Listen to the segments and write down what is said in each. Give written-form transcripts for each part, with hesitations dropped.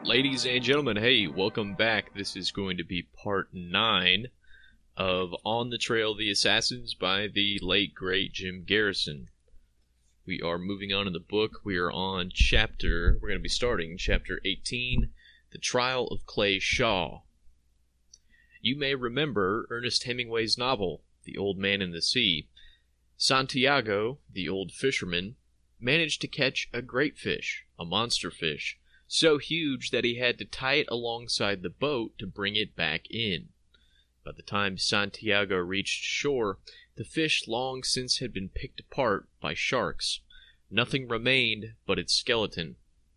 Ladies and gentlemen, hey, welcome back. This is going to be part 9 of On the Trail of the Assassins by the late, great Jim Garrison. We are moving on in the book. We are on we're going to be starting chapter 18, The Trial of Clay Shaw. You may remember Ernest Hemingway's novel, The Old Man in the Sea. Santiago, the old fisherman, managed to catch a great fish, a monster fish, so huge that he had to tie it alongside the boat to bring it back in. By the time Santiago reached shore, the fish long since had been picked apart by sharks. Nothing remained but its skeleton.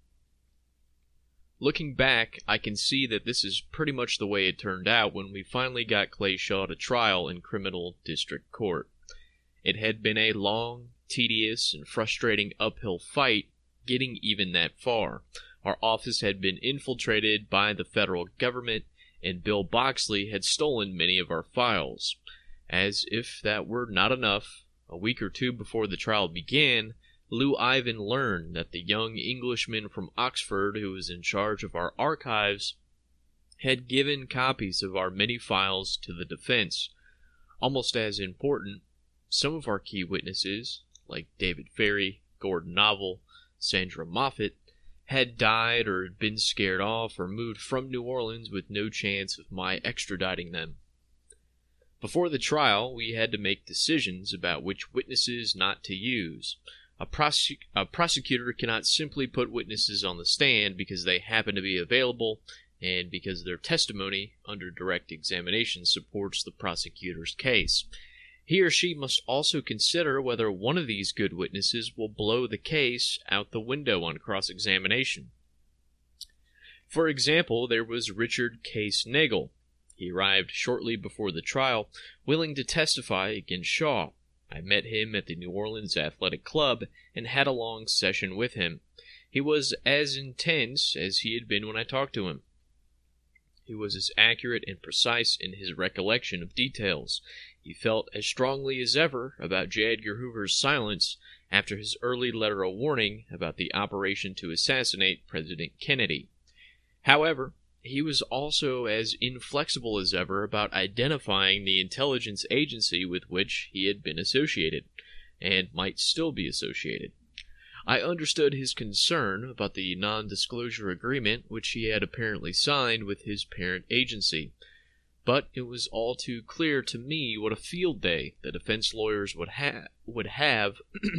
Looking back, I can see that this is pretty much the way it turned out when we finally got Clay Shaw to trial in criminal district court. It had been a long, tedious, and frustrating uphill fight getting even that far. Our office had been infiltrated by the federal government, and Bill Boxley had stolen many of our files. As if that were not enough, a week or two before the trial began, Lou Ivan learned that the young Englishman from Oxford who was in charge of our archives had given copies of our many files to the defense. Almost as important, some of our key witnesses, like David Ferry, Gordon Novel, Sandra Moffat, had died or had been scared off or moved from New Orleans with no chance of my extraditing them. Before the trial, we had to make decisions about which witnesses not to use. A prosecutor cannot simply put witnesses on the stand because they happen to be available and because their testimony under direct examination supports the prosecutor's case. He or she must also consider whether one of these good witnesses will blow the case out the window on cross-examination. For example, there was Richard Case Nagel. He arrived shortly before the trial, willing to testify against Shaw. I met him at the New Orleans Athletic Club and had a long session with him. He was as intense as he had been when I talked to him. He was as accurate and precise in his recollection of details. He felt as strongly as ever about J. Edgar Hoover's silence after his early letter of warning about the operation to assassinate President Kennedy. However, he was also as inflexible as ever about identifying the intelligence agency with which he had been associated, and might still be associated. I understood his concern about the non-disclosure agreement which he had apparently signed with his parent agency. But it was all too clear to me what a field day the defense lawyers would have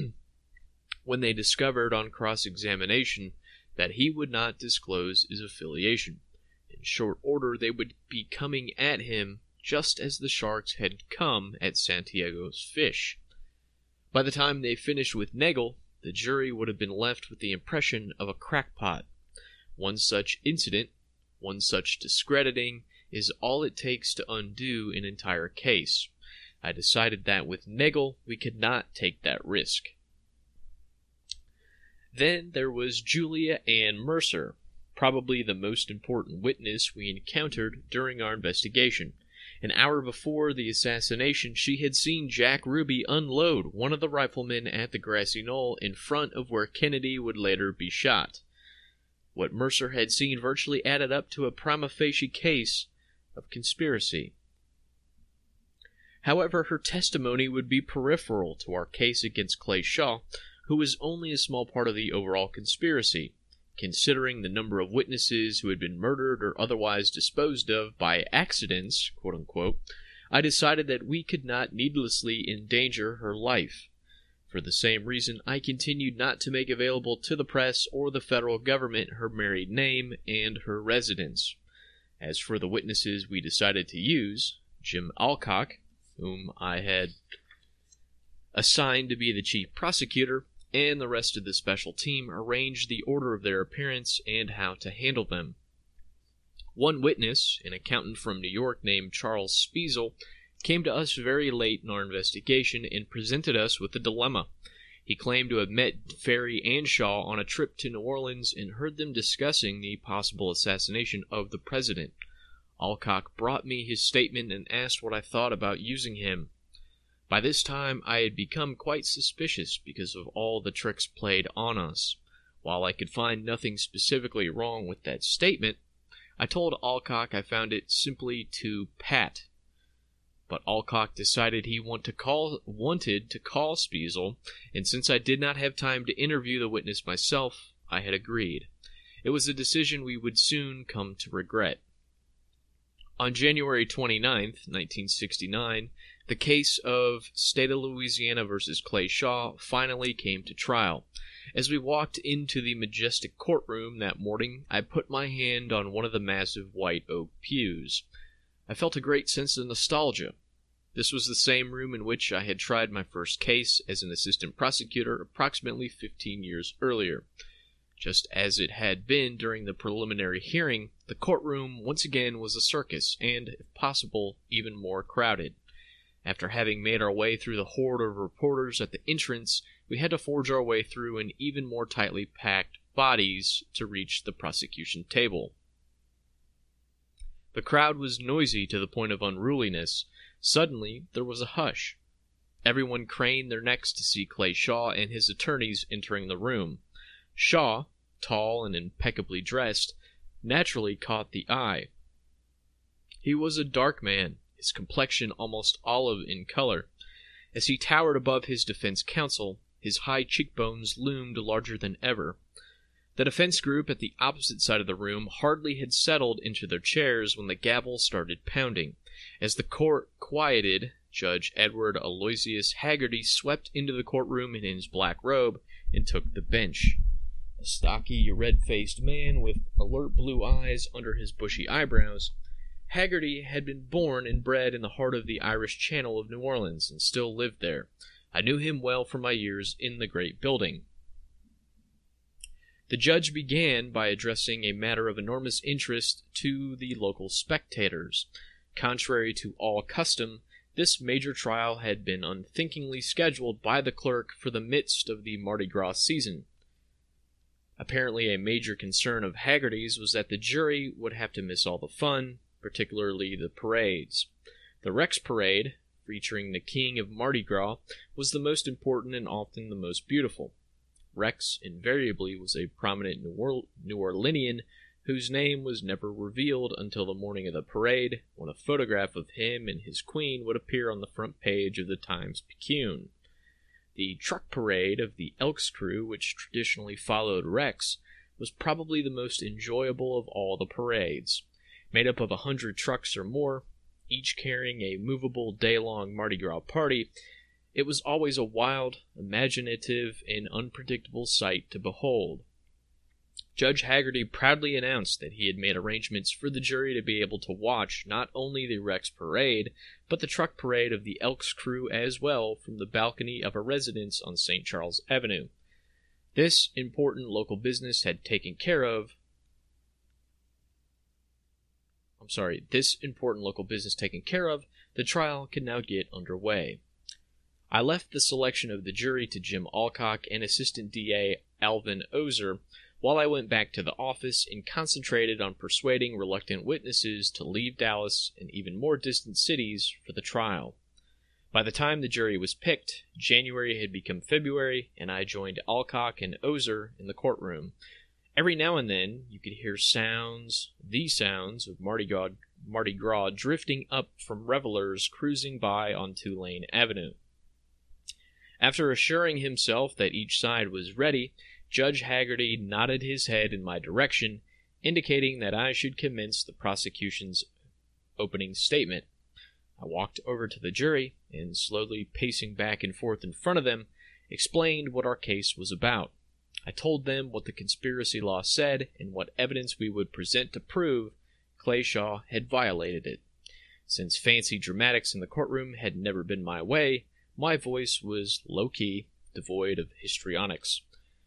when they discovered on cross-examination that he would not disclose his affiliation. In short order, they would be coming at him just as the sharks had come at Santiago's fish. By the time they finished with Nagel, the jury would have been left with the impression of a crackpot. One such incident, one such discrediting, is all it takes to undo an entire case. I decided that with Nagel, we could not take that risk. Then there was Julia Ann Mercer, probably the most important witness we encountered during our investigation. An hour before the assassination, she had seen Jack Ruby unload one of the riflemen at the grassy knoll in front of where Kennedy would later be shot. What Mercer had seen virtually added up to a prima facie case of conspiracy. However, her testimony would be peripheral to our case against Clay Shaw, who was only a small part of the overall conspiracy. Considering the number of witnesses who had been murdered or otherwise disposed of by accidents, quote-unquote, I decided that we could not needlessly endanger her life. For the same reason, I continued not to make available to the press or the federal government her married name and her residence. As for the witnesses we decided to use, Jim Alcock, whom I had assigned to be the chief prosecutor, and the rest of the special team arranged the order of their appearance and how to handle them. One witness, an accountant from New York named Charles Spiesel, came to us very late in our investigation and presented us with a dilemma. He claimed to have met Ferry and Shaw on a trip to New Orleans and heard them discussing the possible assassination of the president. Alcock brought me his statement and asked what I thought about using him. By this time, I had become quite suspicious because of all the tricks played on us. While I could find nothing specifically wrong with that statement, I told Alcock I found it simply too pat. But Alcock decided he wanted to call Speisel, and since I did not have time to interview the witness myself, I had agreed. It was a decision we would soon come to regret. On January 29, 1969, the case of State of Louisiana versus Clay Shaw finally came to trial. As we walked into the majestic courtroom that morning, I put my hand on one of the massive white oak pews. I felt a great sense of nostalgia. This was the same room in which I had tried my first case as an assistant prosecutor approximately 15 years earlier. Just as it had been during the preliminary hearing, the courtroom once again was a circus and, if possible, even more crowded. After having made our way through the horde of reporters at the entrance, we had to forge our way through an even more tightly packed bodies to reach the prosecution table. The crowd was noisy to the point of unruliness. Suddenly, there was a hush. Everyone craned their necks to see Clay Shaw and his attorneys entering the room. Shaw, tall and impeccably dressed, naturally caught the eye. He was a dark man, his complexion almost olive in color. As he towered above his defense counsel, his high cheekbones loomed larger than ever. The defense group at the opposite side of the room hardly had settled into their chairs when the gavel started pounding. As the court quieted, Judge Edward Aloysius Haggerty swept into the courtroom in his black robe and took the bench. A stocky, red-faced man with alert blue eyes under his bushy eyebrows, Haggerty had been born and bred in the heart of the Irish Channel of New Orleans and still lived there. I knew him well from my years in the great building. The judge began by addressing a matter of enormous interest to the local spectators. Contrary to all custom, this major trial had been unthinkingly scheduled by the clerk for the midst of the Mardi Gras season. Apparently a major concern of Haggerty's was that the jury would have to miss all the fun, particularly the parades. The Rex Parade, featuring the king of Mardi Gras, was the most important and often the most beautiful. Rex invariably was a prominent New Orleanian whose name was never revealed until the morning of the parade, when a photograph of him and his queen would appear on the front page of the Times-Picayune. The truck parade of the Elks crew, which traditionally followed Rex, was probably the most enjoyable of all the parades. Made up of 100 trucks or more, each carrying a movable day-long Mardi Gras party, it was always a wild, imaginative, and unpredictable sight to behold. Judge Haggerty proudly announced that he had made arrangements for the jury to be able to watch not only the Rex Parade, but the truck parade of the Elks crew as well from the balcony of a residence on St. Charles Avenue. This important local business taken care of, the trial could now get underway. I left the selection of the jury to Jim Alcock and Assistant DA Alvin Ozer, while I went back to the office and concentrated on persuading reluctant witnesses to leave Dallas and even more distant cities for the trial. By the time the jury was picked, January had become February, and I joined Alcock and Ozer in the courtroom. Every now and then, you could hear the sounds of Mardi Gras drifting up from revelers cruising by on Tulane Avenue. After assuring himself that each side was ready, Judge Haggerty nodded his head in my direction, indicating that I should commence the prosecution's opening statement. I walked over to the jury, and slowly pacing back and forth in front of them, explained what our case was about. I told them what the conspiracy law said and what evidence we would present to prove Clay Shaw had violated it. Since fancy dramatics in the courtroom had never been my way, my voice was low-key, devoid of histrionics.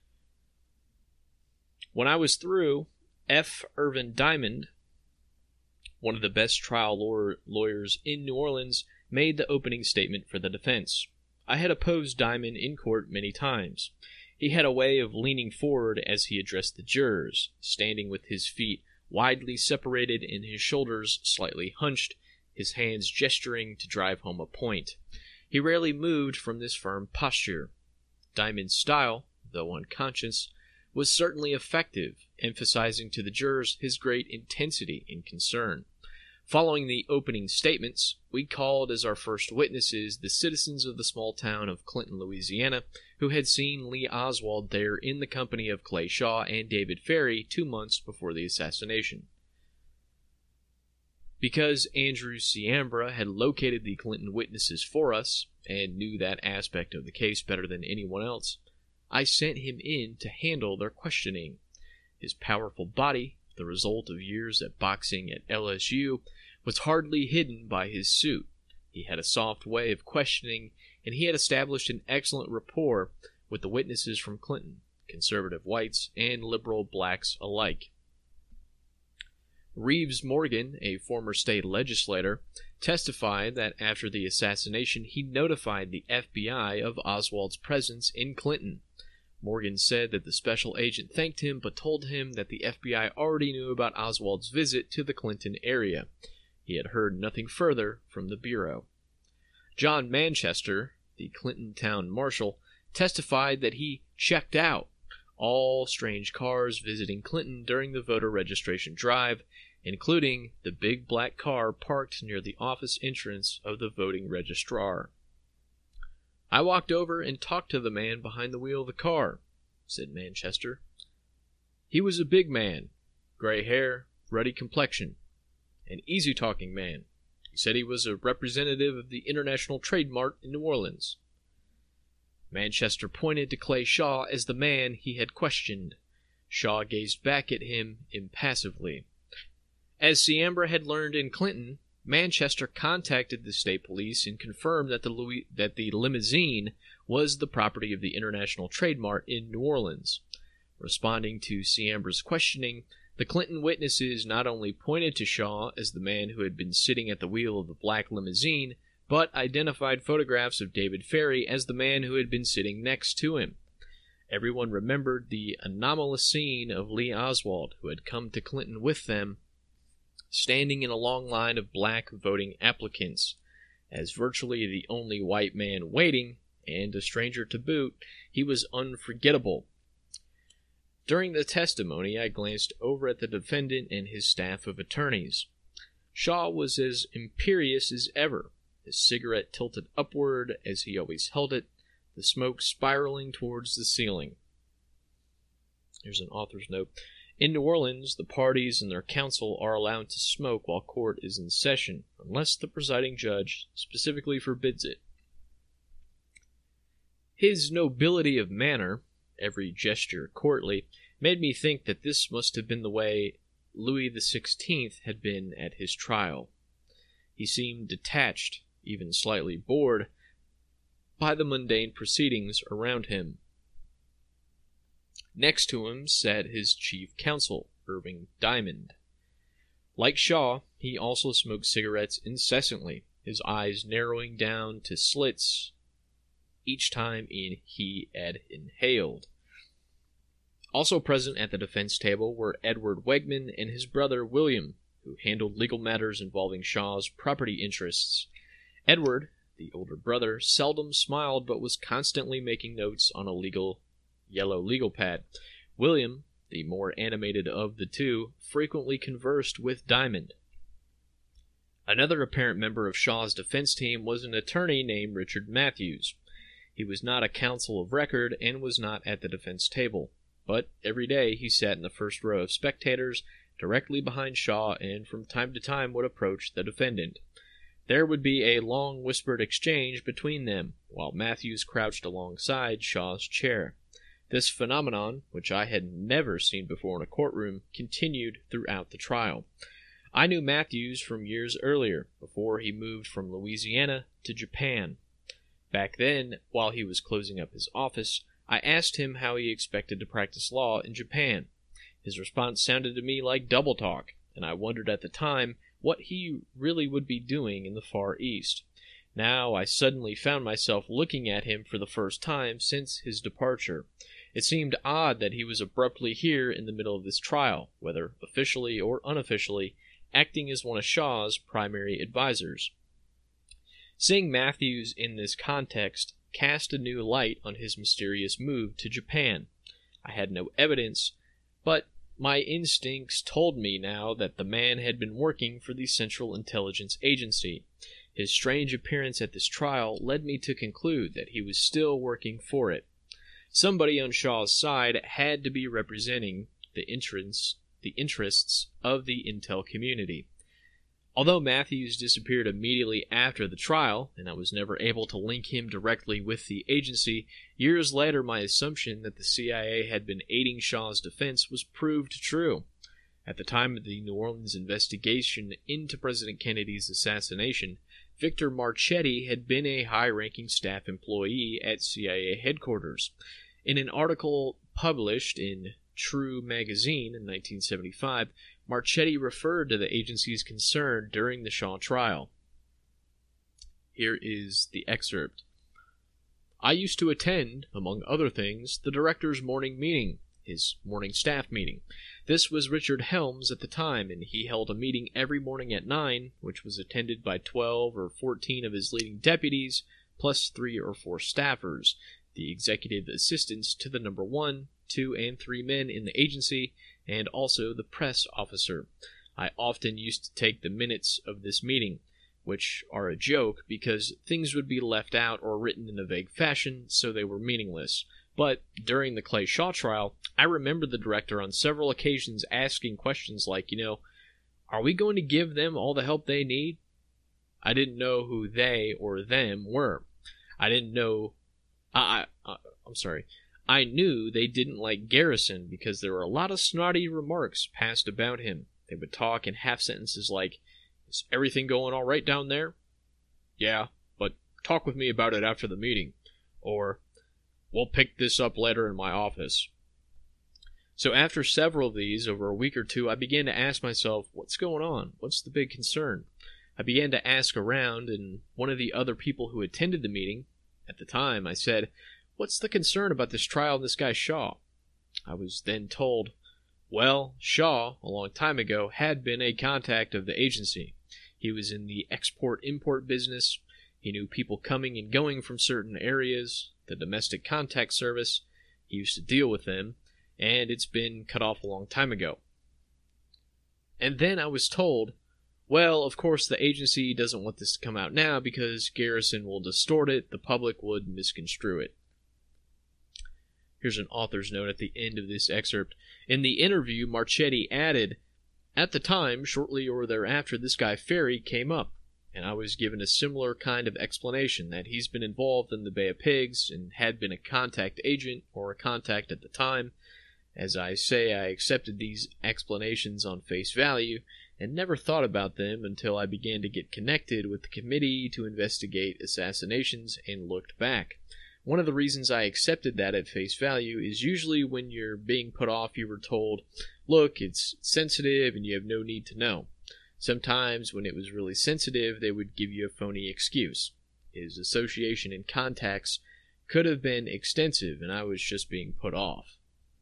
When I was through, F. Irvin Diamond, one of the best trial lawyers in New Orleans, made the opening statement for the defense. I had opposed Diamond in court many times. He had a way of leaning forward as he addressed the jurors, standing with his feet widely separated and his shoulders slightly hunched, his hands gesturing to drive home a point. He rarely moved from this firm posture. Diamond's style, though unconscious, was certainly effective, emphasizing to the jurors his great intensity and concern. Following the opening statements, we called as our first witnesses the citizens of the small town of Clinton, Louisiana, who had seen Lee Oswald there in the company of Clay Shaw and David Ferrie 2 months before the assassination. Because Andrew Ciambra had located the Clinton witnesses for us, and knew that aspect of the case better than anyone else, I sent him in to handle their questioning. His powerful body, the result of years at boxing at LSU, was hardly hidden by his suit. He had a soft way of questioning, and he had established an excellent rapport with the witnesses from Clinton, conservative whites and liberal blacks alike. Reeves Morgan, a former state legislator, testified that after the assassination he notified the FBI of Oswald's presence in Clinton. Morgan said that the special agent thanked him but told him that the FBI already knew about Oswald's visit to the Clinton area. He had heard nothing further from the Bureau. John Manchester, the Clinton town marshal, testified that he checked out all strange cars visiting Clinton during the voter registration drive, including the big black car parked near the office entrance of the voting registrar. "I walked over and talked to the man behind the wheel of the car," said Manchester. "He was a big man, gray hair, ruddy complexion, an easy-talking man. He said he was a representative of the International Trade Mart in New Orleans." Manchester pointed to Clay Shaw as the man he had questioned. Shaw gazed back at him impassively. As Ciambra had learned in Clinton, Manchester contacted the state police and confirmed that the limousine was the property of the International Trade Mart in New Orleans. Responding to Ciambra's questioning, the Clinton witnesses not only pointed to Shaw as the man who had been sitting at the wheel of the black limousine, but identified photographs of David Ferrie as the man who had been sitting next to him. Everyone remembered the anomalous scene of Lee Oswald, who had come to Clinton with them, standing in a long line of black voting applicants. As virtually the only white man waiting, and a stranger to boot, he was unforgettable. During the testimony, I glanced over at the defendant and his staff of attorneys. Shaw was as imperious as ever, his cigarette tilted upward as he always held it, the smoke spiraling towards the ceiling. Here's an author's note. In New Orleans, the parties and their counsel are allowed to smoke while court is in session, unless the presiding judge specifically forbids it. His nobility of manner, every gesture courtly, made me think that this must have been the way Louis XVI had been at his trial. He seemed detached, even slightly bored, by the mundane proceedings around him. Next to him sat his chief counsel, Irving Diamond. Like Shaw, he also smoked cigarettes incessantly, his eyes narrowing down to slits each time he had inhaled. Also present at the defense table were Edward Wegman and his brother William, who handled legal matters involving Shaw's property interests. Edward, the older brother, seldom smiled but was constantly making notes on a yellow legal pad. William, the more animated of the two, frequently conversed with Diamond. Another apparent member of Shaw's defense team was an attorney named Richard Matthews. He was not a counsel of record and was not at the defense table, but every day he sat in the first row of spectators directly behind Shaw and from time to time would approach the defendant. There would be a long whispered exchange between them, while Matthews crouched alongside Shaw's chair. This phenomenon, which I had never seen before in a courtroom, continued throughout the trial. I knew Matthews from years earlier, before he moved from Louisiana to Japan. Back then, while he was closing up his office, I asked him how he expected to practice law in Japan. His response sounded to me like double talk, and I wondered at the time what he really would be doing in the Far East. Now I suddenly found myself looking at him for the first time since his departure. It seemed odd that he was abruptly here in the middle of this trial, whether officially or unofficially, acting as one of Shaw's primary advisors. Seeing Matthews in this context cast a new light on his mysterious move to Japan. I had no evidence, but my instincts told me now that the man had been working for the Central Intelligence Agency. His strange appearance at this trial led me to conclude that he was still working for it. Somebody on Shaw's side had to be representing the interests of the intel community. Although Matthews disappeared immediately after the trial, and I was never able to link him directly with the agency, years later my assumption that the CIA had been aiding Shaw's defense was proved true. At the time of the New Orleans investigation into President Kennedy's assassination, Victor Marchetti had been a high-ranking staff employee at CIA headquarters. In an article published in True magazine in 1975, Marchetti referred to the agency's concern during the Shaw trial. Here is the excerpt. I used to attend, among other things, the director's morning meeting, his morning staff meeting. This was Richard Helms at the time, and he held a meeting every morning at 9, which was attended by 12 or 14 of his leading deputies, plus 3 or 4 staffers, the executive assistants to the number 1, 2, and 3 men in the agency, and also the press officer. I often used to take the minutes of this meeting, which are a joke because things would be left out or written in a vague fashion, so they were meaningless. But during the Clay Shaw trial, I remember the director on several occasions asking questions like, are we going to give them all the help they need? I didn't know who they or them were. I knew they didn't like Garrison because there were a lot of snotty remarks passed about him. They would talk in half sentences like, is everything going all right down there? Yeah, but talk with me about it after the meeting. Or, we'll pick this up later in my office. So after several of these, over a week or two, I began to ask myself, what's going on? What's the big concern? I began to ask around, and one of the other people who attended the meeting, at the time, I said, what's the concern about this trial of this guy Shaw? I was then told, well, Shaw, a long time ago, had been a contact of the agency. He was in the export-import business. He knew people coming and going from certain areas, the domestic contact service. He used to deal with them, and it's been cut off a long time ago. And then I was told, well, of course the agency doesn't want this to come out now because Garrison will distort it, the public would misconstrue it. Here's an author's note at the end of this excerpt. In the interview, Marchetti added, at the time, shortly or thereafter, this guy Ferry came up, and I was given a similar kind of explanation that he's been involved in the Bay of Pigs and had been a contact agent or a contact at the time. As I say, I accepted these explanations on face value and never thought about them until I began to get connected with the committee to investigate assassinations and looked back. One of the reasons I accepted that at face value is usually when you're being put off, you were told, look, it's sensitive and you have no need to know. Sometimes when it was really sensitive, they would give you a phony excuse. His association and contacts could have been extensive, and I was just being put off.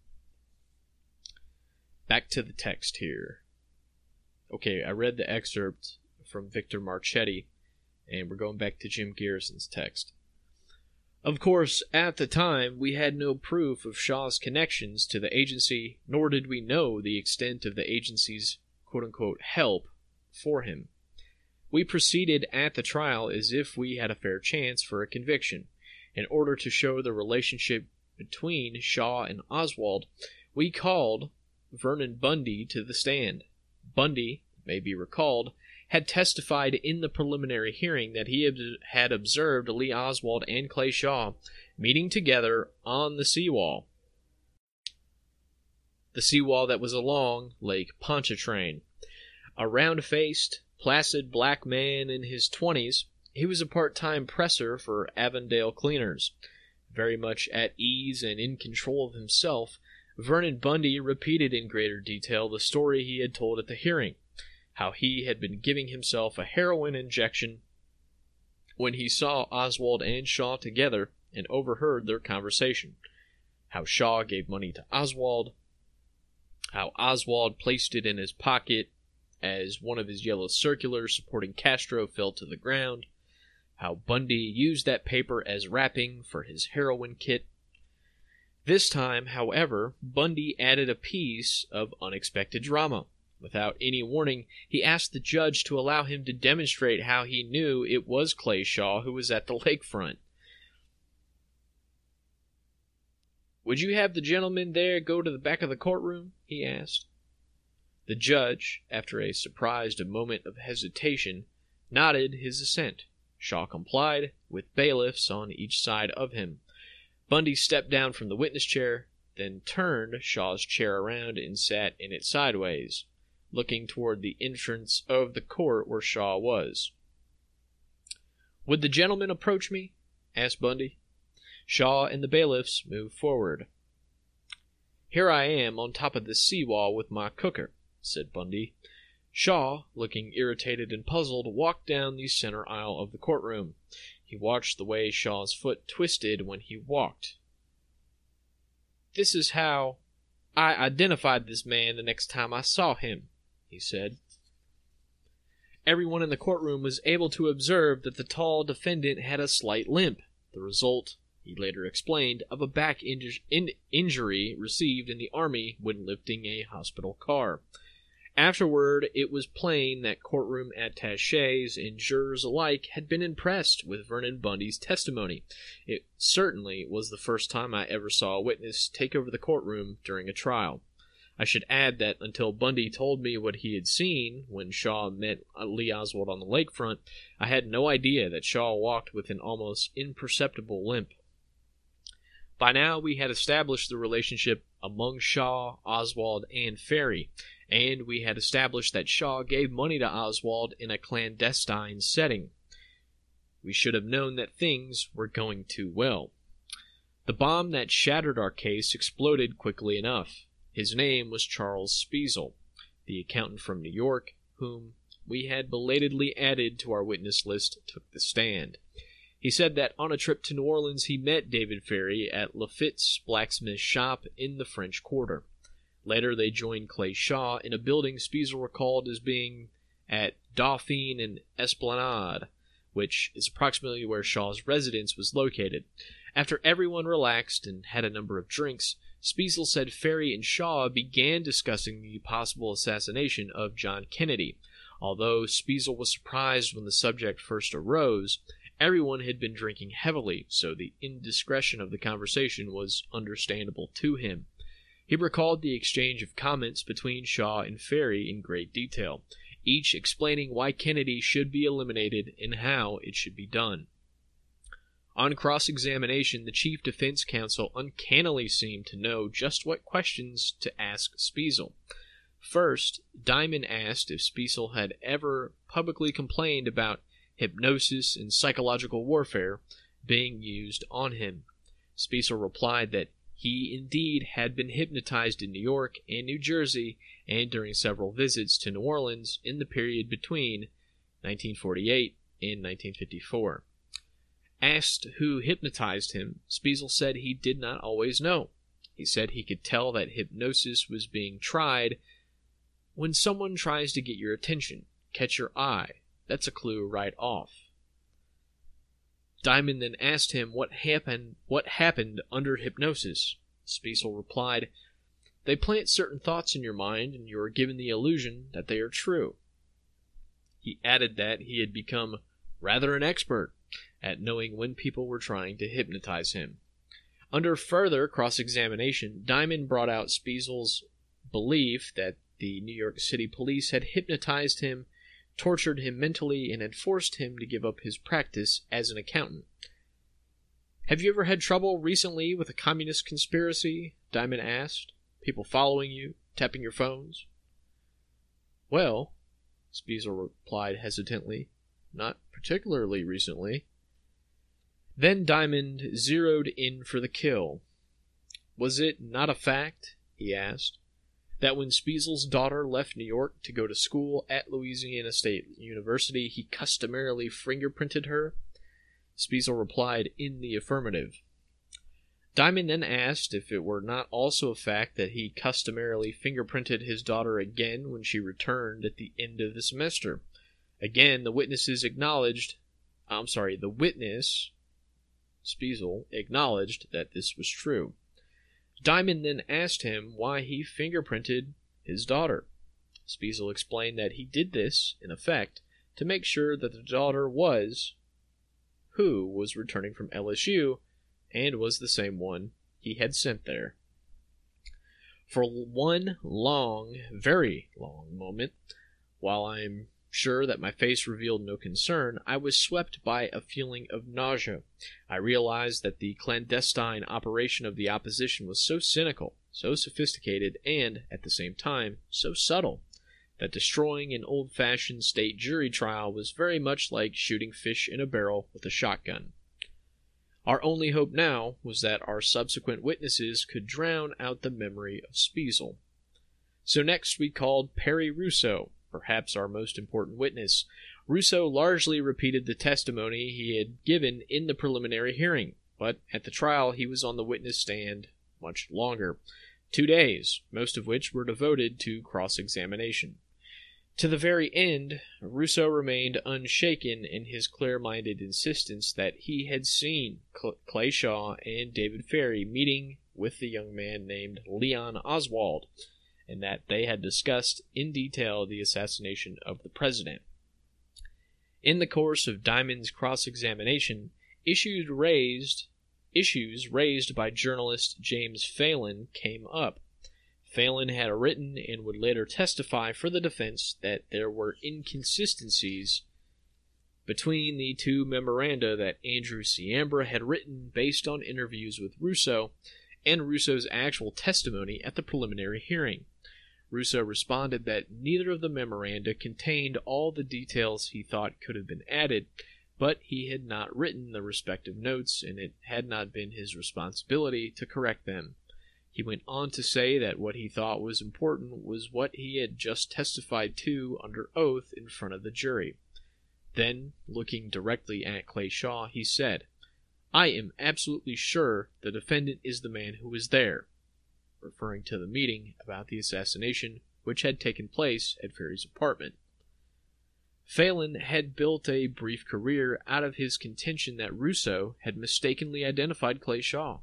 Back to the text here. Okay, I read the excerpt from Victor Marchetti, and we're going back to Jim Garrison's text. Of course, at the time, we had no proof of Shaw's connections to the agency, nor did we know the extent of the agency's quote-unquote help for him. We proceeded at the trial as if we had a fair chance for a conviction. In order to show the relationship between Shaw and Oswald, we called Vernon Bundy to the stand. Bundy, it may be recalled, had testified in the preliminary hearing that he had observed Lee Oswald and Clay Shaw meeting together on the seawall. The seawall that was along Lake Pontchartrain. A round-faced, placid black man in his 20s, he was a part-time presser for Avondale Cleaners. Very much at ease and in control of himself, Vernon Bundy repeated in greater detail the story he had told at the hearing. How he had been giving himself a heroin injection when he saw Oswald and Shaw together and overheard their conversation. How Shaw gave money to Oswald. How Oswald placed it in his pocket as one of his yellow circulars supporting Castro fell to the ground. How Bundy used that paper as wrapping for his heroin kit. This time, however, Bundy added a piece of unexpected drama. Without any warning, he asked the judge to allow him to demonstrate how he knew it was Clay Shaw who was at the lakefront. "Would you have the gentleman there go to the back of the courtroom?" he asked. The judge, after a surprised moment of hesitation, nodded his assent. Shaw complied, with bailiffs on each side of him. Bundy stepped down from the witness chair, then turned Shaw's chair around and sat in it sideways, looking toward the entrance of the court where Shaw was. "Would the gentleman approach me?" asked Bundy. Shaw and the bailiffs moved forward. "Here I am on top of this seawall with my cooker," said Bundy. Shaw, looking irritated and puzzled, walked down the center aisle of the courtroom. He watched the way Shaw's foot twisted when he walked. "This is how I identified this man the next time I saw him," he said. Everyone in the courtroom was able to observe that the tall defendant had a slight limp, the result, he later explained, of a back injury received in the Army when lifting a hospital car. Afterward, it was plain that courtroom attachés and jurors alike had been impressed with Vernon Bundy's testimony. It certainly was the first time I ever saw a witness take over the courtroom during a trial. I should add that until Bundy told me what he had seen when Shaw met Lee Oswald on the lakefront, I had no idea that Shaw walked with an almost imperceptible limp. By now, we had established the relationship among Shaw, Oswald, and Ferry, and we had established that Shaw gave money to Oswald in a clandestine setting. We should have known that things were going too well. The bomb that shattered our case exploded quickly enough. His name was Charles Speasel, the accountant from New York, whom we had belatedly added to our witness list, took the stand. He said that on a trip to New Orleans he met David Ferry at Lafitte's blacksmith shop in the French Quarter. Later they joined Clay Shaw in a building Speasel recalled as being at Dauphine and Esplanade, which is approximately where Shaw's residence was located. After everyone relaxed and had a number of drinks, Speasel said Ferry and Shaw began discussing the possible assassination of John Kennedy. Although Speasel was surprised when the subject first arose, everyone had been drinking heavily, so the indiscretion of the conversation was understandable to him. He recalled the exchange of comments between Shaw and Ferry in great detail, each explaining why Kennedy should be eliminated and how it should be done. On cross-examination, the chief defense counsel uncannily seemed to know just what questions to ask Speasel. First, Diamond asked if Speasel had ever publicly complained about hypnosis and psychological warfare being used on him. Speasel replied that he indeed had been hypnotized in New York and New Jersey and during several visits to New Orleans in the period between 1948 and 1954. Asked who hypnotized him, Speasel said he did not always know. He said he could tell that hypnosis was being tried when someone tries to get your attention, catch your eye. That's a clue right off. Diamond then asked him what happened under hypnosis. Speasel replied, "They plant certain thoughts in your mind and you are given the illusion that they are true." He added that he had become rather an expert at knowing when people were trying to hypnotize him. Under further cross-examination, Diamond brought out Speasel's belief that the New York City police had hypnotized him, tortured him mentally, and had forced him to give up his practice as an accountant. "Have you ever had trouble recently with a communist conspiracy?" Diamond asked. "People following you, tapping your phones?" "Well," Speasel replied hesitantly, "not particularly recently." Then Diamond zeroed in for the kill. Was it not a fact, he asked, that when Speasel's daughter left New York to go to school at Louisiana State University, he customarily fingerprinted her? Speasel replied in the affirmative. Diamond then asked if it were not also a fact that he customarily fingerprinted his daughter again when she returned at the end of the semester. Again, the witness, Speasel, acknowledged that this was true. Diamond then asked him why he fingerprinted his daughter. Speasel explained that he did this, in effect, to make sure that the daughter was who was returning from LSU and was the same one he had sent there. For one long, very long moment, while I'm sure that my face revealed no concern, I was swept by a feeling of nausea. I realized that the clandestine operation of the opposition was so cynical, so sophisticated, and, at the same time, so subtle, that destroying an old-fashioned state jury trial was very much like shooting fish in a barrel with a shotgun. Our only hope now was that our subsequent witnesses could drown out the memory of Speasel. So next we called Perry Russo, perhaps our most important witness. Russo largely repeated the testimony he had given in the preliminary hearing, but at the trial he was on the witness stand much longer, 2 days, most of which were devoted to cross-examination. To the very end, Russo remained unshaken in his clear-minded insistence that he had seen Clay Shaw and David Ferrie meeting with the young man named Leon Oswald, and that they had discussed in detail the assassination of the president. In the course of Diamond's cross-examination, issues raised by journalist James Phelan came up. Phelan had written and would later testify for the defense that there were inconsistencies between the two memoranda that Andrew Ciambra had written based on interviews with Russo and Russo's actual testimony at the preliminary hearing. Russo responded that neither of the memoranda contained all the details he thought could have been added, but he had not written the respective notes, and it had not been his responsibility to correct them. He went on to say that what he thought was important was what he had just testified to under oath in front of the jury. Then, looking directly at Clay Shaw, he said, "I am absolutely sure the defendant is the man who was there," referring to the meeting about the assassination which had taken place at Ferrie's apartment. Phelan had built a brief career out of his contention that Russo had mistakenly identified Clay Shaw.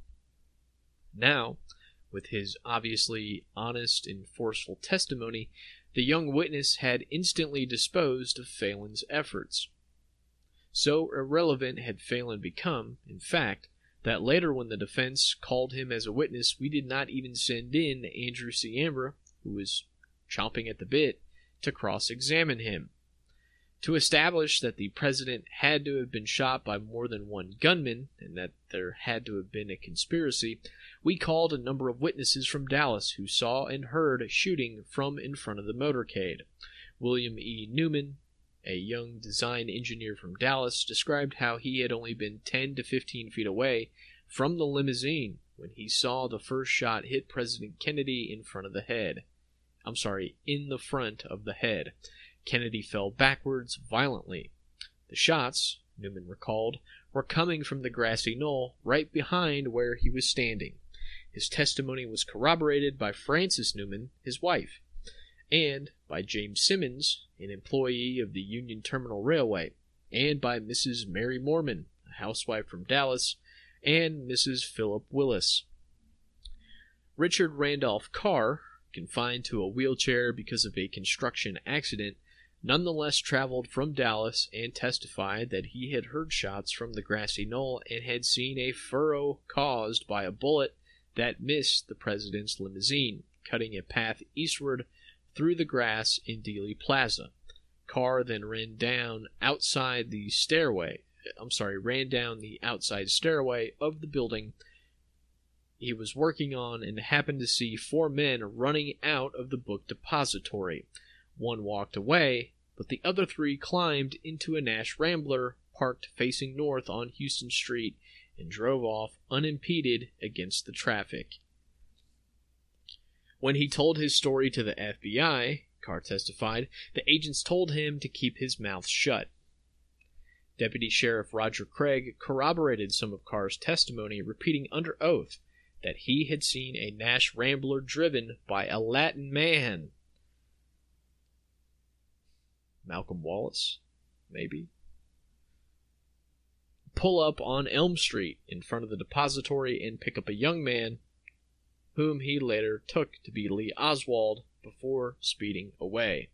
Now, with his obviously honest and forceful testimony, the young witness had instantly disposed of Phelan's efforts. So irrelevant had Phelan become, in fact, that later when the defense called him as a witness, we did not even send in Andrew Ciambra, who was chomping at the bit, to cross-examine him. To establish that the president had to have been shot by more than one gunman, and that there had to have been a conspiracy, we called a number of witnesses from Dallas who saw and heard shooting from in front of the motorcade. William E. Newman, a young design engineer from Dallas, described how he had only been 10 to 15 feet away from the limousine when he saw the first shot hit President Kennedy in the front of the head. Kennedy fell backwards violently. The shots, Newman recalled, were coming from the grassy knoll right behind where he was standing. His testimony was corroborated by Frances Newman, his wife, and by James Simmons, an employee of the Union Terminal Railway, and by Mrs. Mary Mormon, a housewife from Dallas, and Mrs. Philip Willis. Richard Randolph Carr, confined to a wheelchair because of a construction accident, nonetheless traveled from Dallas and testified that he had heard shots from the grassy knoll and had seen a furrow caused by a bullet that missed the president's limousine, cutting a path eastward through the grass in Dealey Plaza. Carr then ran down the outside stairway of the building he was working on and happened to see 4 men running out of the book depository. One walked away, but the other 3 climbed into a Nash Rambler parked facing north on Houston Street and drove off unimpeded against the traffic. When he told his story to the FBI, Carr testified, the agents told him to keep his mouth shut. Deputy Sheriff Roger Craig corroborated some of Carr's testimony, repeating under oath that he had seen a Nash Rambler driven by a Latin man. Malcolm Wallace, maybe, pull up on Elm Street in front of the depository and pick up a young man whom he later took to be Lee Oswald before speeding away.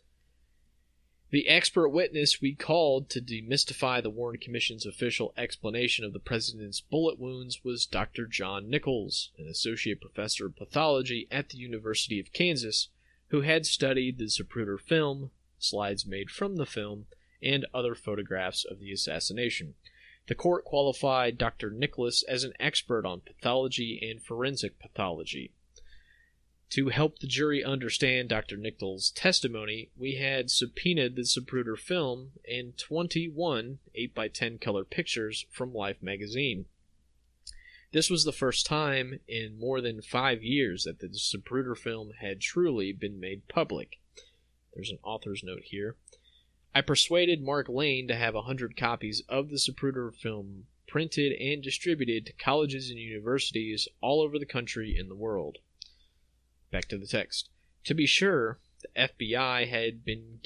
The expert witness we called to demystify the Warren Commission's official explanation of the president's bullet wounds was Dr. John Nichols, an associate professor of pathology at the University of Kansas, who had studied the Zapruder film, slides made from the film, and other photographs of the assassination. The court qualified Dr. Nichols as an expert on pathology and forensic pathology. To help the jury understand Dr. Nichols' testimony, we had subpoenaed the Zapruder film and 21 8x10 color pictures from Life magazine. This was the first time in more than 5 years that the Zapruder film had truly been made public. There's an author's note here. I persuaded Mark Lane to have 100 copies of the Zapruder film printed and distributed to colleges and universities all over the country and the world. Back to the text. To be sure, the FBI had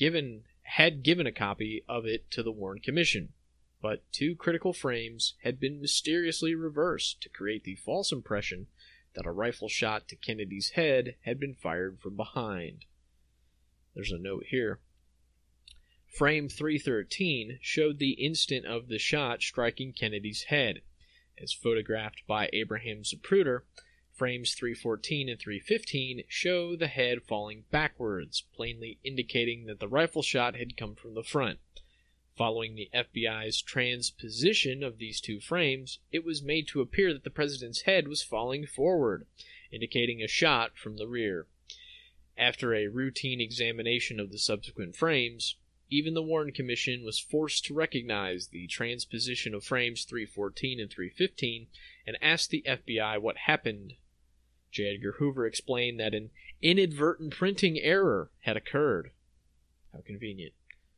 given a copy of it to the Warren Commission, but 2 critical frames had been mysteriously reversed to create the false impression that a rifle shot to Kennedy's head had been fired from behind. There's a note here. Frame 313 showed the instant of the shot striking Kennedy's head. As photographed by Abraham Zapruder, frames 314 and 315 show the head falling backwards, plainly indicating that the rifle shot had come from the front. Following the FBI's transposition of these 2 frames, it was made to appear that the president's head was falling forward, indicating a shot from the rear. After a routine examination of the subsequent frames, even the Warren Commission was forced to recognize the transposition of frames 314 and 315 and asked the FBI what happened. J. Edgar Hoover explained that an inadvertent printing error had occurred. How convenient.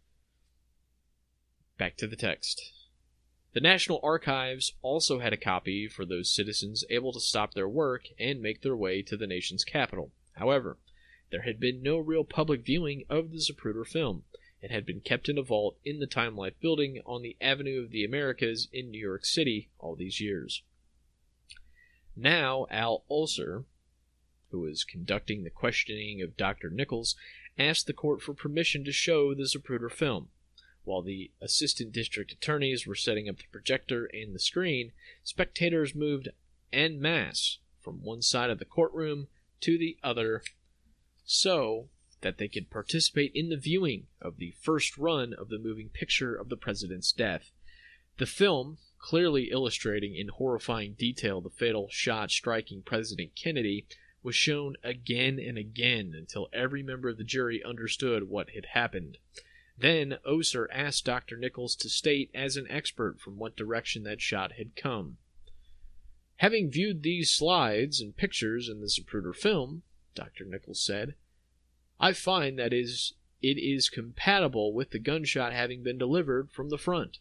Back to the text. The National Archives also had a copy for those citizens able to stop their work and make their way to the nation's capital. However, there had been no real public viewing of the Zapruder film. It had been kept in a vault in the Time Life building on the Avenue of the Americas in New York City all these years. Now, Al Ulcer, who was conducting the questioning of Dr. Nichols, asked the court for permission to show the Zapruder film. While the assistant district attorneys were setting up the projector and the screen, spectators moved en masse from one side of the courtroom to the other so that they could participate in the viewing of the first run of the moving picture of the president's death. The film, clearly illustrating in horrifying detail the fatal shot striking President Kennedy, was shown again and again until every member of the jury understood what had happened. Then Oser asked Dr. Nichols to state as an expert from what direction that shot had come. Having viewed these slides and pictures in the Zapruder film, Dr. Nichols said, I find that it is compatible with the gunshot having been delivered from the front.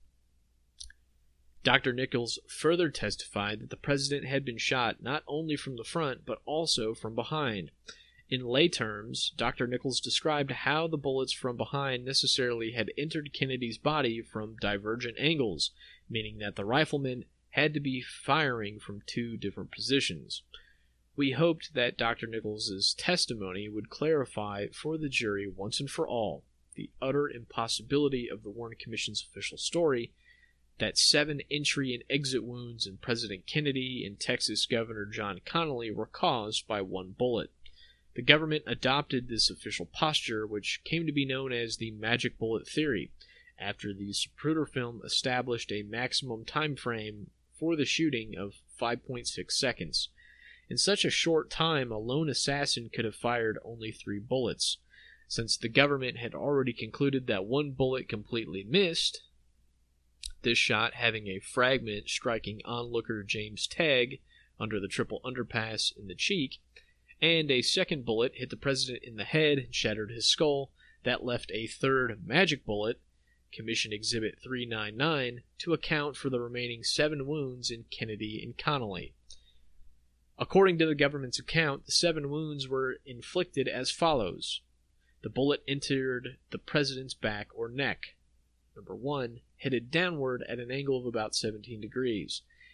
Dr. Nichols further testified that the president had been shot not only from the front, but also from behind. In lay terms, Dr. Nichols described how the bullets from behind necessarily had entered Kennedy's body from divergent angles, meaning that the rifleman had to be firing from 2 different positions. We hoped that Dr. Nichols' testimony would clarify for the jury once and for all the utter impossibility of the Warren Commission's official story that 7 entry and exit wounds in President Kennedy and Texas Governor John Connally were caused by 1 bullet. The government adopted this official posture, which came to be known as the magic bullet theory, after the Zapruder film established a maximum time frame for the shooting of 5.6 seconds. In such a short time, a lone assassin could have fired only 3 bullets. Since the government had already concluded that 1 bullet completely missed, this shot having a fragment striking onlooker James Tagg under the triple underpass in the cheek, and a second bullet hit the president in the head and shattered his skull, that left a 3rd magic bullet, Commission Exhibit 399, to account for the remaining 7 wounds in Kennedy and Connally. According to the government's account, the 7 wounds were inflicted as follows. The bullet entered the president's back or neck. Number 1, headed downward at an angle of about 17 degrees.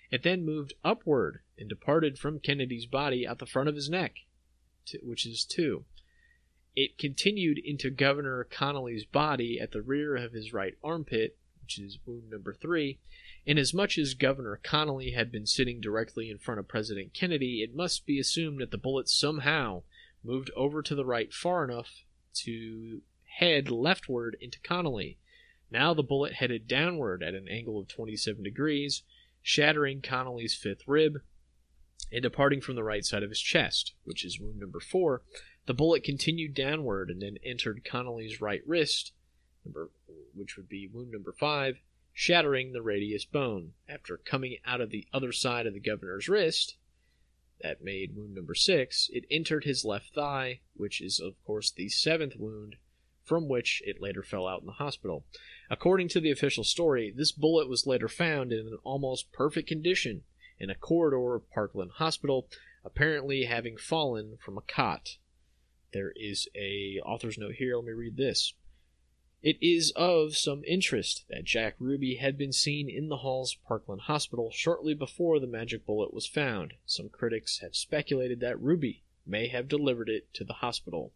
It then moved upward and departed from Kennedy's body out the front of his neck, which is 2. It continued into Governor Connolly's body at the rear of his right armpit, which is wound number 3. Inasmuch as Governor Connolly had been sitting directly in front of President Kennedy, it must be assumed that the bullet somehow moved over to the right far enough to head leftward into Connolly. Now the bullet headed downward at an angle of 27 degrees, shattering Connolly's 5th rib and departing from the right side of his chest, which is wound number 4. The bullet continued downward and then entered Connolly's right wrist, which would be wound number 5, shattering the radius bone. After coming out of the other side of the governor's wrist, that made wound number 6, it entered his left thigh, which is, of course, the 7th wound, from which it later fell out in the hospital. According to the official story, this bullet was later found in an almost perfect condition in a corridor of Parkland Hospital, apparently having fallen from a cot. There is a author's note here. Let me read this. It is of some interest that Jack Ruby had been seen in the halls of Parkland Hospital shortly before the magic bullet was found. Some critics have speculated that Ruby may have delivered it to the hospital.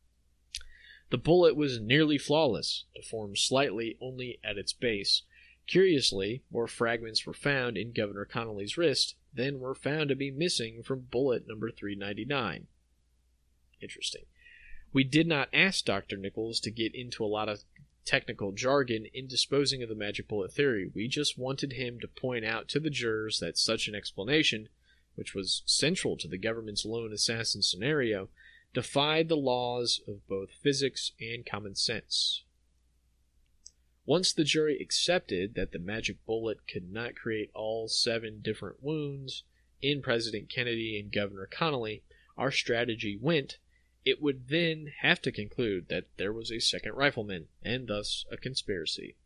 The bullet was nearly flawless, deformed slightly only at its base. Curiously, more fragments were found in Governor Connolly's wrist than were found to be missing from bullet number 399. Interesting. We did not ask Dr. Nichols to get into a lot of technical jargon in disposing of the magic bullet theory. We just wanted him to point out to the jurors that such an explanation, which was central to the government's lone assassin scenario, defied the laws of both physics and common sense. Once the jury accepted that the magic bullet could not create all 7 different wounds in President Kennedy and Governor Connolly, our strategy went, it would then have to conclude that there was a second rifleman, and thus a conspiracy.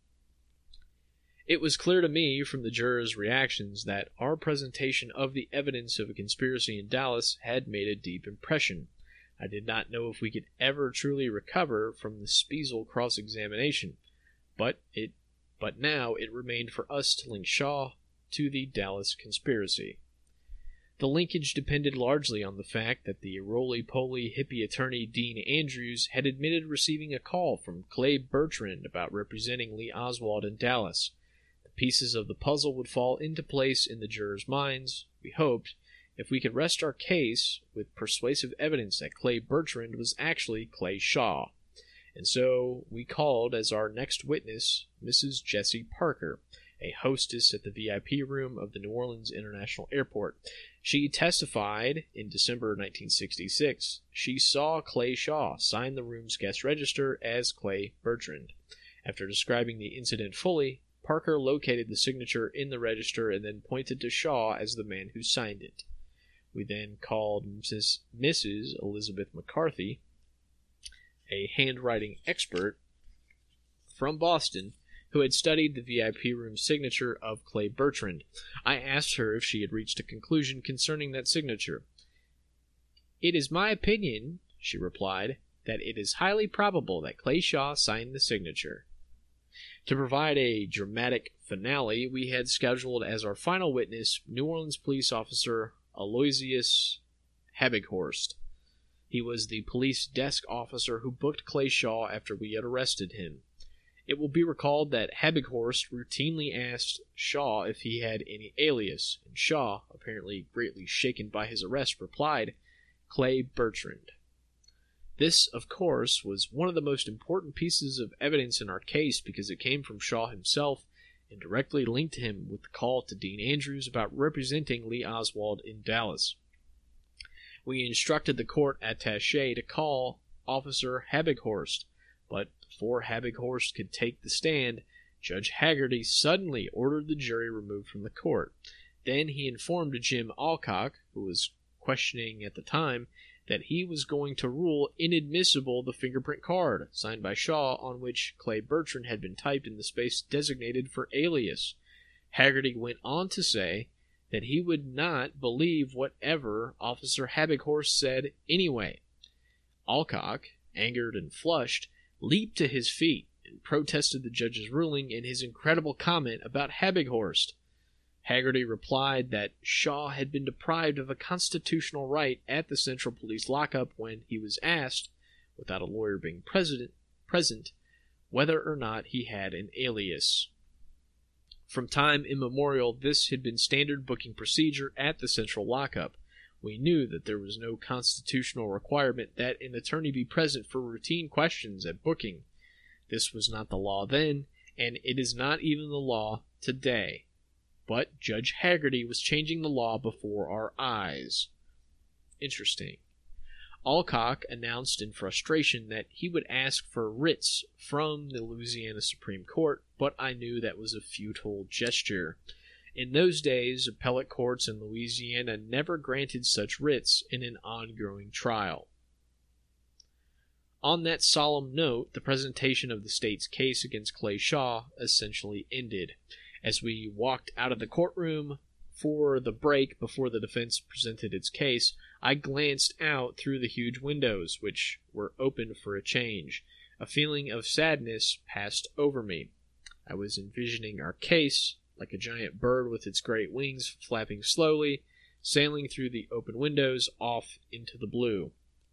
It was clear to me from the jurors' reactions that our presentation of the evidence of a conspiracy in Dallas had made a deep impression. I did not know if we could ever truly recover from the Speisel cross-examination, but now it remained for us to link Shaw to the Dallas conspiracy. The linkage depended largely on the fact that the roly-poly hippie attorney Dean Andrews had admitted receiving a call from Clay Bertrand about representing Lee Oswald in Dallas. The pieces of the puzzle would fall into place in the jurors' minds, we hoped, if we could rest our case with persuasive evidence that Clay Bertrand was actually Clay Shaw. And so we called as our next witness Mrs. Jessie Parker, a hostess at the VIP room of the New Orleans International Airport. She testified in December 1966 she saw Clay Shaw sign the room's guest register as Clay Bertrand. After describing the incident fully, Parker located the signature in the register and then pointed to Shaw as the man who signed it. We then called Mrs. Elizabeth McCarthy, a handwriting expert from Boston, who had studied the VIP room signature of Clay Bertrand. I asked her if she had reached a conclusion concerning that signature. "It is my opinion," she replied, "that it is highly probable that Clay Shaw signed the signature." To provide a dramatic finale, we had scheduled as our final witness New Orleans police officer Aloysius Habighorst. He was the police desk officer who booked Clay Shaw after we had arrested him. It will be recalled that Habighorst routinely asked Shaw if he had any alias, and Shaw, apparently greatly shaken by his arrest, replied, "Clay Bertrand." This, of course, was one of the most important pieces of evidence in our case because it came from Shaw himself and directly linked him with the call to Dean Andrews about representing Lee Oswald in Dallas. We instructed the court attaché to call Officer Habighorst, but before Habighorst could take the stand, Judge Haggerty suddenly ordered the jury removed from the court. Then he informed Jim Alcock, who was questioning at the time, that he was going to rule inadmissible the fingerprint card signed by Shaw on which Clay Bertrand had been typed in the space designated for alias. Haggerty went on to say that he would not believe whatever Officer Habighorst said anyway. Alcock, angered and flushed, leaped to his feet and protested the judge's ruling and his incredible comment about Habighorst. Haggerty replied that Shaw had been deprived of a constitutional right at the Central Police lockup when he was asked, without a lawyer being present, whether or not he had an alias. From time immemorial, this had been standard booking procedure at the Central lockup. We knew that there was no constitutional requirement that an attorney be present for routine questions at booking. This was not the law then, and it is not even the law today. But Judge Haggerty was changing the law before our eyes. Interesting. Alcock announced in frustration that he would ask for writs from the Louisiana Supreme Court, but I knew that was a futile gesture. In those days, appellate courts in Louisiana never granted such writs in an ongoing trial. On that solemn note, the presentation of the state's case against Clay Shaw essentially ended. As we walked out of the courtroom for the break before the defense presented its case, I glanced out through the huge windows, which were open for a change. A feeling of sadness passed over me. I was envisioning our case, like a giant bird with its great wings flapping slowly, sailing through the open windows off into the blue.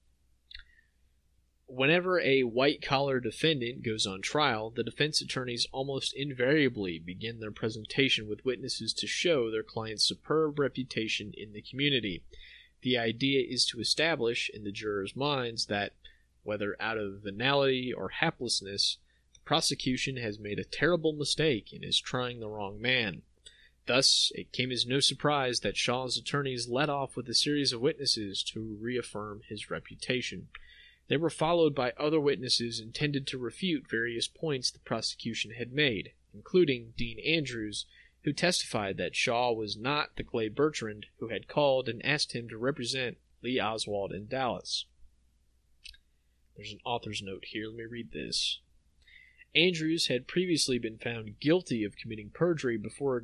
Whenever a white-collar defendant goes on trial, the defense attorneys almost invariably begin their presentation with witnesses to show their client's superb reputation in the community. The idea is to establish in the jurors' minds that, whether out of venality or haplessness, the prosecution has made a terrible mistake and is trying the wrong man. Thus, it came as no surprise that Shaw's attorneys led off with a series of witnesses to reaffirm his reputation. They were followed by other witnesses intended to refute various points the prosecution had made, including Dean Andrews, who testified that Shaw was not the Clay Bertrand who had called and asked him to represent Lee Oswald in Dallas. There's an author's note here. Let me read this. Andrews had previously been found guilty of committing perjury before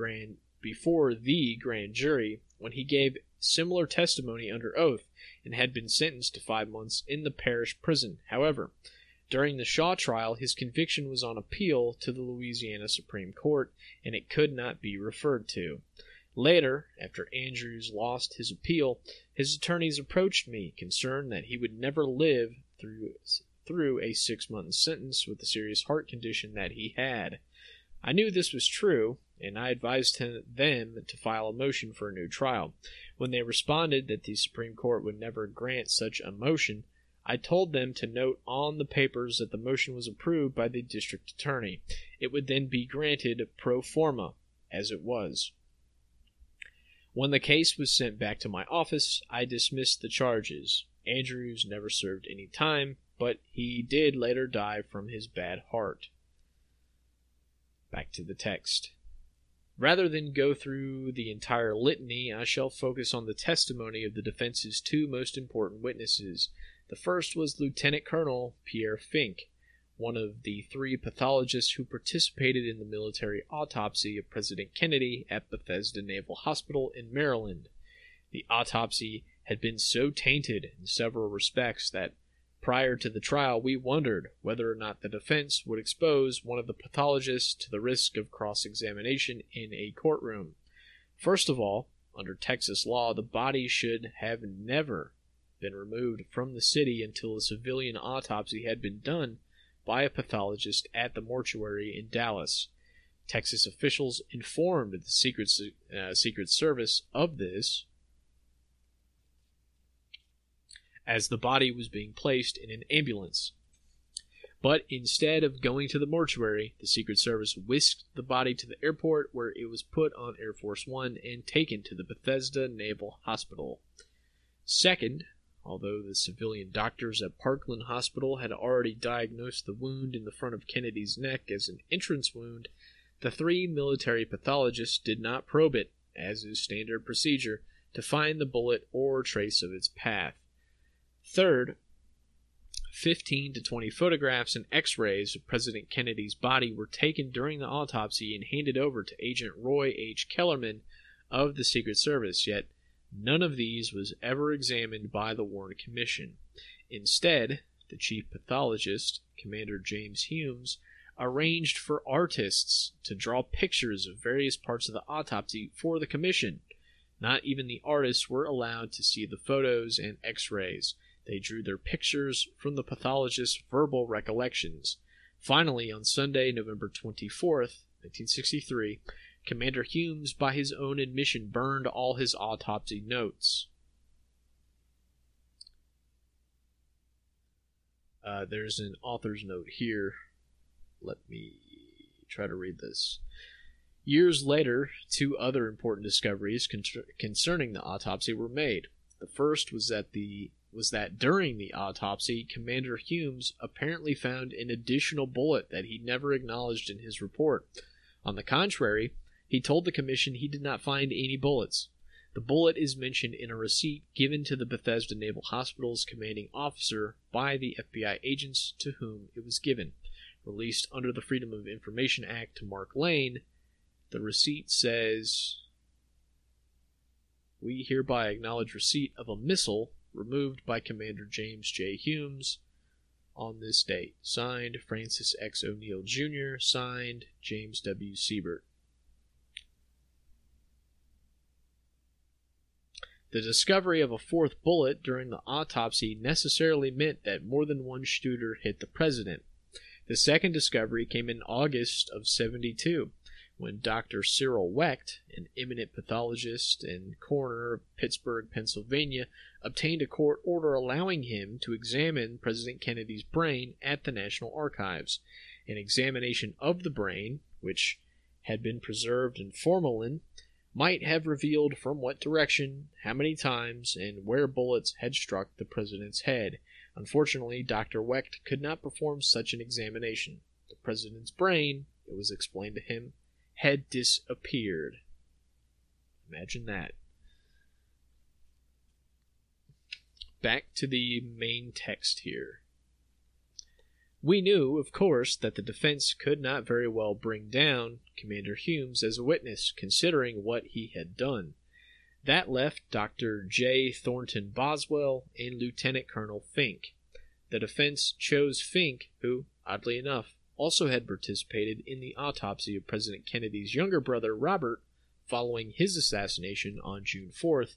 the grand jury when he gave similar testimony under oath and had been sentenced to 5 months in the parish prison. However, during the Shaw trial, his conviction was on appeal to the Louisiana Supreme Court, and it could not be referred to. Later, after Andrews lost his appeal, his attorneys approached me, concerned that he would never live through a 6-month sentence with the serious heart condition that he had. I knew this was true, and I advised them to file a motion for a new trial. When they responded that the Supreme Court would never grant such a motion, I told them to note on the papers that the motion was approved by the district attorney. It would then be granted pro forma, as it was. When the case was sent back to my office, I dismissed the charges. Andrews never served any time, but he did later die from his bad heart. Back to the text. Rather than go through the entire litany, I shall focus on the testimony of the defense's 2 most important witnesses. The first was Lieutenant Colonel Pierre Fink, one of the 3 pathologists who participated in the military autopsy of President Kennedy at Bethesda Naval Hospital in Maryland. The autopsy had been so tainted in several respects that prior to the trial, we wondered whether or not the defense would expose one of the pathologists to the risk of cross-examination in a courtroom. First of all, under Texas law, the body should have never been removed from the city until a civilian autopsy had been done by a pathologist at the mortuary in Dallas. Texas officials informed the Secret Service of this as the body was being placed in an ambulance. But instead of going to the mortuary, the Secret Service whisked the body to the airport, where it was put on Air Force One and taken to the Bethesda Naval Hospital. Second, although the civilian doctors at Parkland Hospital had already diagnosed the wound in the front of Kennedy's neck as an entrance wound, the 3 military pathologists did not probe it, as is standard procedure, to find the bullet or trace of its path. Third, 15 to 20 photographs and x-rays of President Kennedy's body were taken during the autopsy and handed over to Agent Roy H. Kellerman of the Secret Service, yet none of these was ever examined by the Warren Commission. Instead, the chief pathologist, Commander James Humes, arranged for artists to draw pictures of various parts of the autopsy for the commission. Not even the artists were allowed to see the photos and x-rays. They drew their pictures from the pathologist's verbal recollections. Finally, on Sunday, November 24th, 1963, Commander Humes, by his own admission, burned all his autopsy notes. There's an author's note here. Let me try to read this. Years later, two other important discoveries concerning the autopsy were made. The first was that during the autopsy, Commander Humes apparently found an additional bullet that he never acknowledged in his report. On the contrary, he told the commission he did not find any bullets. The bullet is mentioned in a receipt given to the Bethesda Naval Hospital's commanding officer by the FBI agents to whom it was given. Released under the Freedom of Information Act to Mark Lane, the receipt says, "We hereby acknowledge receipt of a missile removed by Commander James J. Humes on this date. Signed, Francis X. O'Neill, Jr. Signed, James W. Siebert." The discovery of a fourth bullet during the autopsy necessarily meant that more than one shooter hit the president. The second discovery came in August of '72, when Dr. Cyril Wecht, an eminent pathologist and coroner of Pittsburgh, Pennsylvania, obtained a court order allowing him to examine President Kennedy's brain at the National Archives. An examination of the brain, which had been preserved in formalin, might have revealed from what direction, how many times, and where bullets had struck the president's head. Unfortunately, Dr. Wecht could not perform such an examination. The president's brain, it was explained to him, had disappeared. Imagine that. Back to the main text here. We knew, of course, that the defense could not very well bring down Commander Humes as a witness, considering what he had done. That left Dr. J. Thornton Boswell and Lieutenant Colonel Fink. The defense chose Fink, who, oddly enough, also had participated in the autopsy of President Kennedy's younger brother, Robert, following his assassination on June 4th,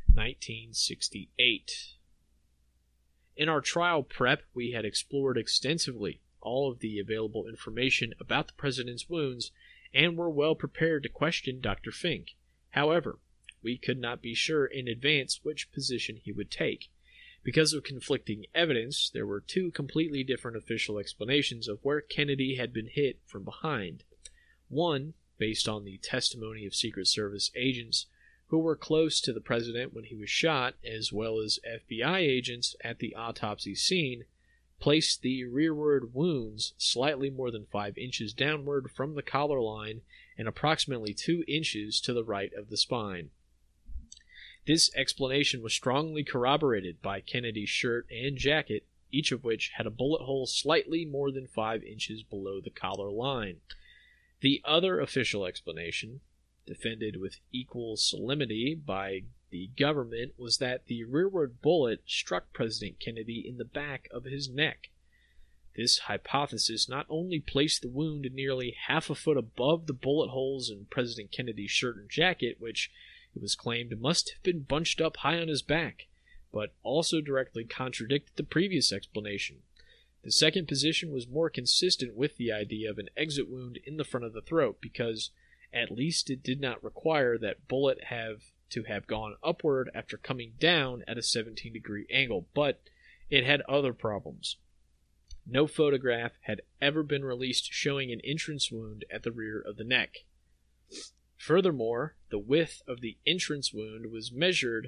1968. In our trial prep, we had explored extensively all of the available information about the president's wounds and were well prepared to question Dr. Fink. However, we could not be sure in advance which position he would take. Because of conflicting evidence, there were two completely different official explanations of where Kennedy had been hit from behind. One, based on the testimony of Secret Service agents who were close to the president when he was shot, as well as FBI agents at the autopsy scene, placed the rearward wounds slightly more than 5 inches downward from the collar line and approximately 2 inches to the right of the spine. This explanation was strongly corroborated by Kennedy's shirt and jacket, each of which had a bullet hole slightly more than 5 inches below the collar line. The other official explanation, defended with equal solemnity by the government, was that the rearward bullet struck President Kennedy in the back of his neck. This hypothesis not only placed the wound nearly half a foot above the bullet holes in President Kennedy's shirt and jacket, which it was claimed must have been bunched up high on his back, but also directly contradicted the previous explanation. The second position was more consistent with the idea of an exit wound in the front of the throat, because at least it did not require that bullet to have gone upward after coming down at a 17-degree angle, but it had other problems. No photograph had ever been released showing an entrance wound at the rear of the neck. Furthermore, the width of the entrance wound was measured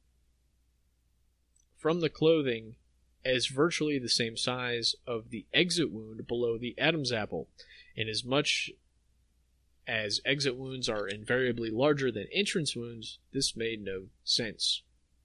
from the clothing as virtually the same size of the exit wound below the Adam's apple, and as much as exit wounds are invariably larger than entrance wounds, this made no sense.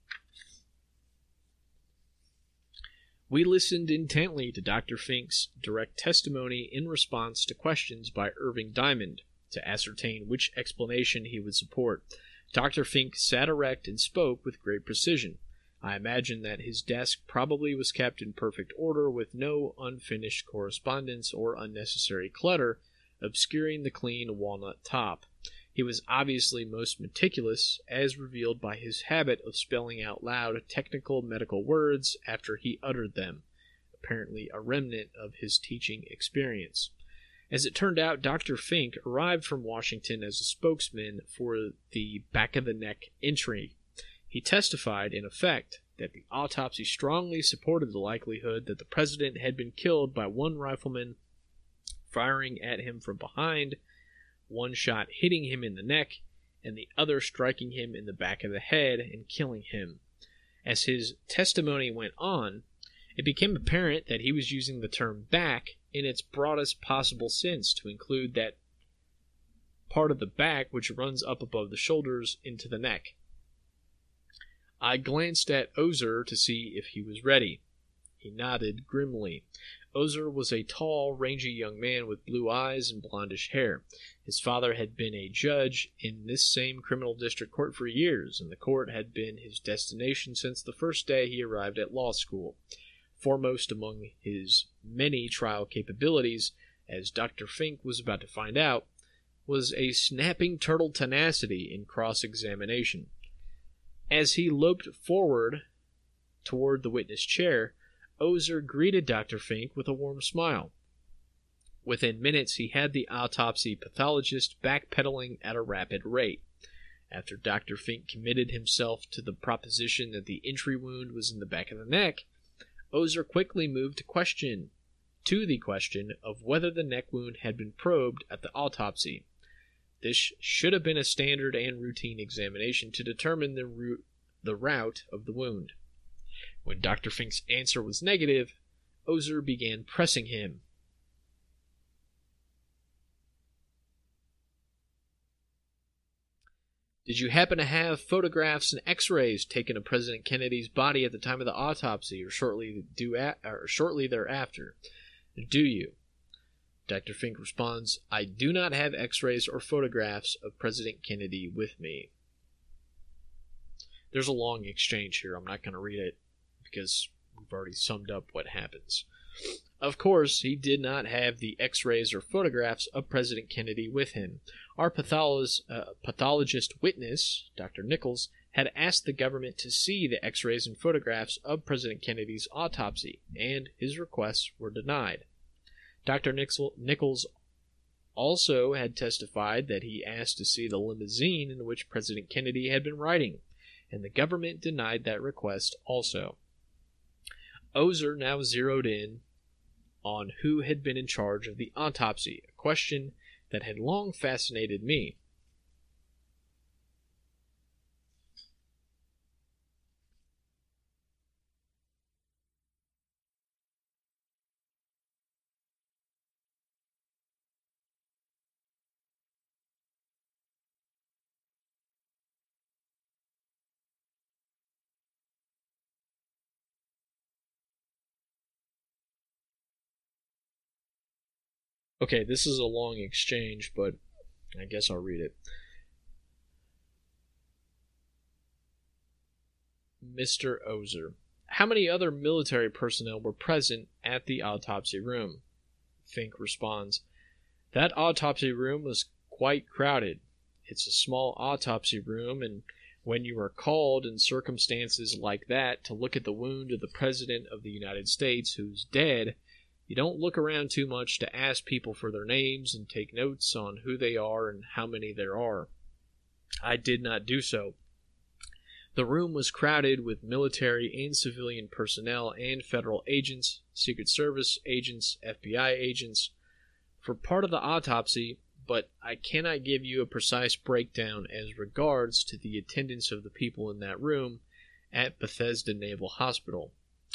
We listened intently to Dr. Fink's direct testimony in response to questions by Irving Diamond to ascertain which explanation he would support. Dr. Fink sat erect and spoke with great precision. I imagine that his desk probably was kept in perfect order with no unfinished correspondence or unnecessary clutter obscuring the clean walnut top. He was obviously most meticulous, as revealed by his habit of spelling out loud technical medical words after he uttered them, apparently a remnant of his teaching experience. As it turned out, Dr. Fink arrived from Washington as a spokesman for the back-of-the-neck entry. He testified, in effect, that the autopsy strongly supported the likelihood that the president had been killed by one rifleman firing at him from behind, one shot hitting him in the neck, and the other striking him in the back of the head and killing him. As his testimony went on, it became apparent that he was using the term back in its broadest possible sense to include that part of the back which runs up above the shoulders into the neck. I glanced at Ozer to see if he was ready. He nodded grimly. Ozer was a tall, rangy young man with blue eyes and blondish hair. His father had been a judge in this same criminal district court for years, and the court had been his destination since the first day he arrived at law school. Foremost among his many trial capabilities, as Dr. Fink was about to find out, was a snapping turtle tenacity in cross-examination. As he loped forward toward the witness chair, Ozer greeted Dr. Fink with a warm smile. Within minutes, he had the autopsy pathologist backpedaling at a rapid rate. After Dr. Fink committed himself to the proposition that the entry wound was in the back of the neck, Ozer quickly moved to the question of whether the neck wound had been probed at the autopsy. This should have been a standard and routine examination to determine the route of the wound. When Dr. Fink's answer was negative, Ozer began pressing him. Did you happen to have photographs and x-rays taken of President Kennedy's body at the time of the autopsy or shortly thereafter? Do you? Dr. Fink responds, I do not have x-rays or photographs of President Kennedy with me. There's a long exchange here. I'm not going to read it because we've already summed up what happens. Of course, he did not have the x-rays or photographs of President Kennedy with him. Our pathologist witness, Dr. Nichols, had asked the government to see the x-rays and photographs of President Kennedy's autopsy, and his requests were denied. Dr. Nichols also had testified that he asked to see the limousine in which President Kennedy had been riding, and the government denied that request also. Ozer now zeroed in on who had been in charge of the autopsy, a question that had long fascinated me. Okay, this is a long exchange, but I guess I'll read it. Mr. Ozer, how many other military personnel were present at the autopsy room? Fink responds, that autopsy room was quite crowded. It's a small autopsy room, and when you are called in circumstances like that to look at the wound of the President of the United States who's dead, you don't look around too much to ask people for their names and take notes on who they are and how many there are. I did not do so. The room was crowded with military and civilian personnel and federal agents, Secret Service agents, FBI agents, for part of the autopsy, but I cannot give you a precise breakdown as regards to the attendance of the people in that room at Bethesda Naval Hospital.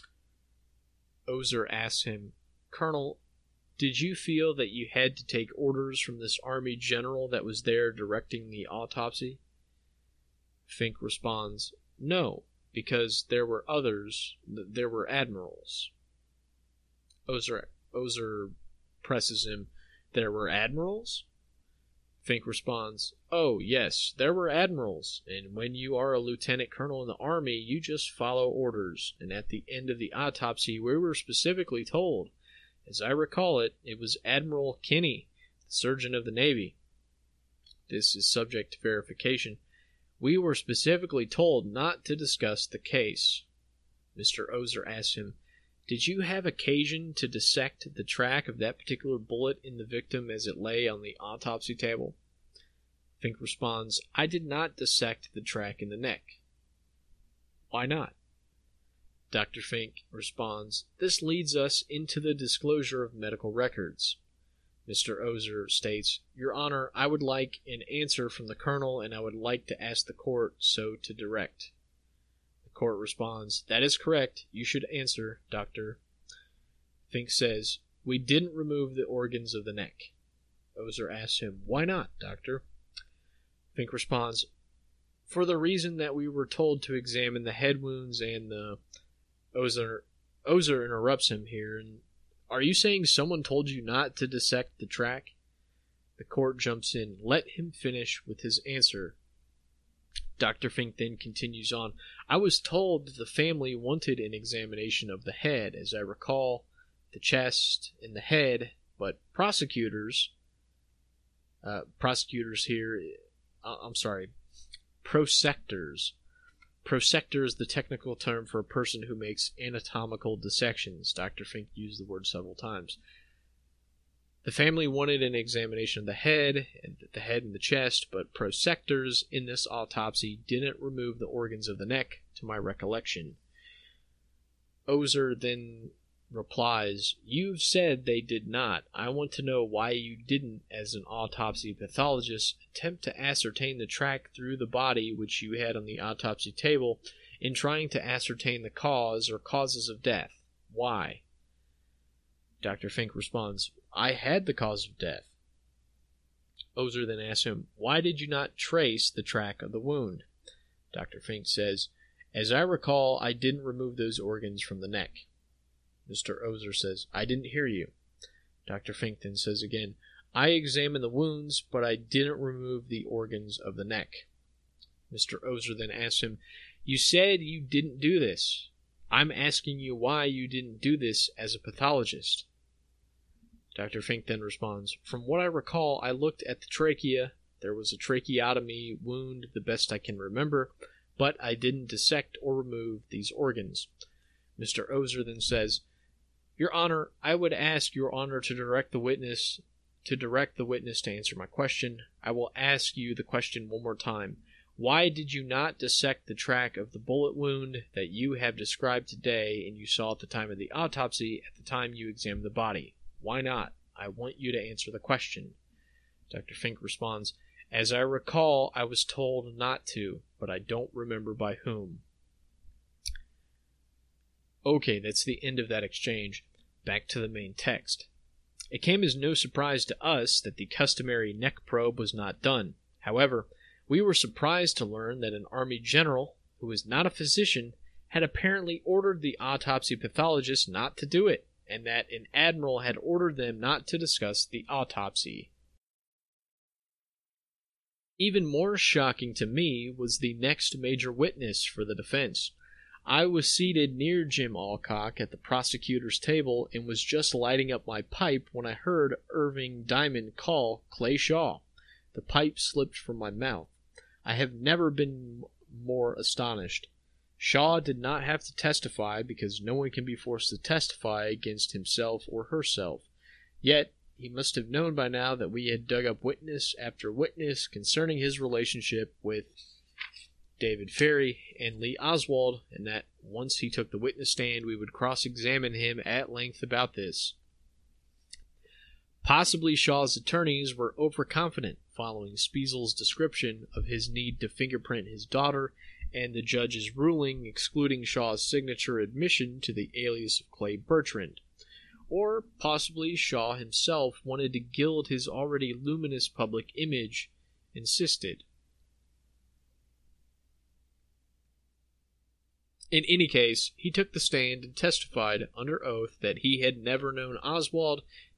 Ozer asks him, Colonel, did you feel that you had to take orders from this Army general that was there directing the autopsy? Fink responds, no, because there were others, there were admirals. Ozer presses him, there were admirals? Fink responds, "Oh, yes, there were admirals, and when you are a lieutenant colonel in the Army, you just follow orders, and at the end of the autopsy we were specifically told, as I recall it, it was Admiral Kinney, the surgeon of the Navy. This is subject to verification. We were specifically told not to discuss the case." Mr. Ozer asks him, "Did you have occasion to dissect the track of that particular bullet in the victim as it lay on the autopsy table?" Fink responds, "I did not dissect the track in the neck." "Why not?" Dr. Fink responds, "This leads us into the disclosure of medical records." Mr. Ozer states, "Your Honor, I would like an answer from the Colonel, and I would like to ask the court so to direct." The court responds, "That is correct. You should answer, Doctor." Fink says, "We didn't remove the organs of the neck." Ozer asks him, "Why not, Doctor?" Fink responds, "For the reason that we were told to examine the head wounds and the..." Ozer interrupts him here, and, "Are you saying someone told you not to dissect the track?" The court jumps in. Let him finish with his answer. Dr. Fink then continues on, "I was told that the family wanted an examination of the head, as I recall, the chest and the head, but prosecutors Prosector is the technical term for a person who makes anatomical dissections. Dr. Fink used the word several times. The family wanted an examination of the head and the chest, but prosectors in this autopsy didn't remove the organs of the neck, to my recollection." Ozer then replies, "You've said they did not. I want to know why you didn't, as an autopsy pathologist, attempt to ascertain the track through the body which you had on the autopsy table in trying to ascertain the cause or causes of death. Why?" Dr. Fink responds, "I had the cause of death." Ozer then asks him, "Why did you not trace the track of the wound?" Dr. Fink says, "As I recall, I didn't remove those organs from the neck." Mr. Ozer says, "I didn't hear you." Dr. Fink then says again, "I examined the wounds, but I didn't remove the organs of the neck." Mr. Ozer then asks him, "You said you didn't do this. I'm asking you why you didn't do this as a pathologist." Dr. Fink then responds, "From what I recall, I looked at the trachea. There was a tracheotomy wound, the best I can remember, but I didn't dissect or remove these organs." Mr. Ozer then says, "Your Honor, I would ask Your Honor to direct the witness to answer my question. I will ask you the question one more time. Why did you not dissect the track of the bullet wound that you have described today and you saw at the time of the autopsy at the time you examined the body? Why not? I want you to answer the question." Dr. Fink responds, "As I recall, I was told not to, but I don't remember by whom." Okay, that's the end of that exchange. Back to the main text. It came as no surprise to us that the customary neck probe was not done. However, we were surprised to learn that an Army general, who was not a physician, had apparently ordered the autopsy pathologist not to do it, and that an admiral had ordered them not to discuss the autopsy. Even more shocking to me was the next major witness for the defense. I was seated near Jim Alcock at the prosecutor's table and was just lighting up my pipe when I heard Irving Diamond call Clay Shaw. The pipe slipped from my mouth. I have never been more astonished. Shaw did not have to testify because no one can be forced to testify against himself or herself. Yet, he must have known by now that we had dug up witness after witness concerning his relationship with David Ferry and Lee Oswald, and that once he took the witness stand, we would cross-examine him at length about this. Possibly Shaw's attorneys were overconfident following Spiesel's description of his need to fingerprint his daughter and the judge's ruling excluding Shaw's signature admission to the alias of Clay Bertrand. Or possibly Shaw himself wanted to gild his already luminous public image, insisted. In any case, he took the stand and testified under oath that he had never known Oswald,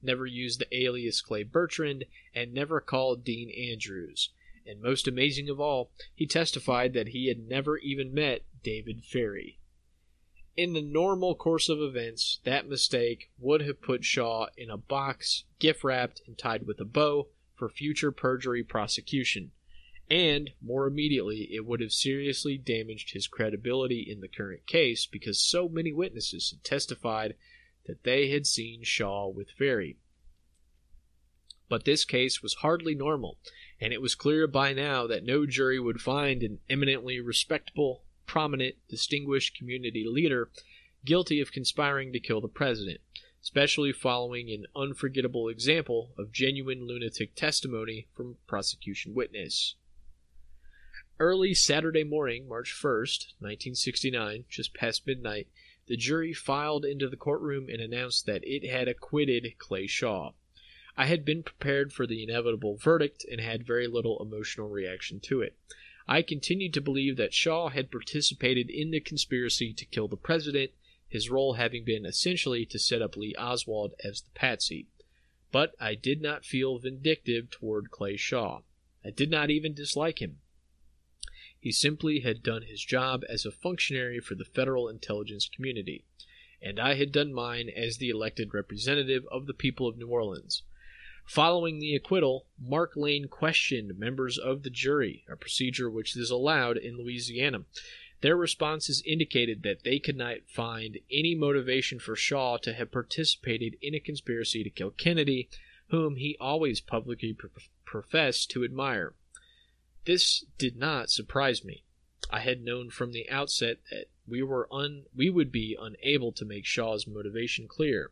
never used the alias Clay Bertrand, and never called Dean Andrews. And most amazing of all, he testified that he had never even met David Ferrie. In the normal course of events, that mistake would have put Shaw in a box, gift-wrapped and tied with a bow, for future perjury prosecution. And, more immediately, it would have seriously damaged his credibility in the current case because so many witnesses had testified that they had seen Shaw with Ferrie. But this case was hardly normal, and it was clear by now that no jury would find an eminently respectable, prominent, distinguished community leader guilty of conspiring to kill the president, especially following an unforgettable example of genuine lunatic testimony from a prosecution witness. Early Saturday morning, March 1st, 1969, just past midnight, the jury filed into the courtroom and announced that it had acquitted Clay Shaw. I had been prepared for the inevitable verdict and had very little emotional reaction to it. I continued to believe that Shaw had participated in the conspiracy to kill the president, his role having been essentially to set up Lee Oswald as the patsy. But I did not feel vindictive toward Clay Shaw. I did not even dislike him. He simply had done his job as a functionary for the federal intelligence community, and I had done mine as the elected representative of the people of New Orleans. Following the acquittal, Mark Lane questioned members of the jury, a procedure which is allowed in Louisiana. Their responses indicated that they could not find any motivation for Shaw to have participated in a conspiracy to kill Kennedy, whom he always publicly professed to admire. This did not surprise me. I had known from the outset that we would be unable to make Shaw's motivation clear.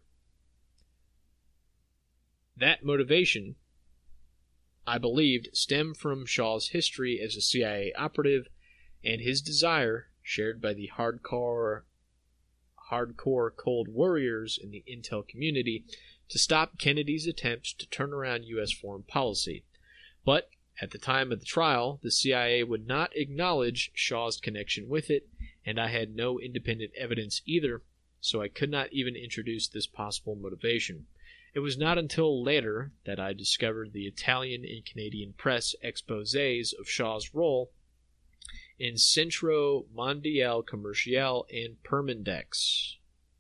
That motivation, I believed, stemmed from Shaw's history as a CIA operative and his desire, shared by the hardcore cold warriors in the intel community, to stop Kennedy's attempts to turn around U.S. foreign policy. But at the time of the trial, the CIA would not acknowledge Shaw's connection with it, and I had no independent evidence either, so I could not even introduce this possible motivation. It was not until later that I discovered the Italian and Canadian press exposés of Shaw's role in Centro Mondiale Commerciale and Permindex.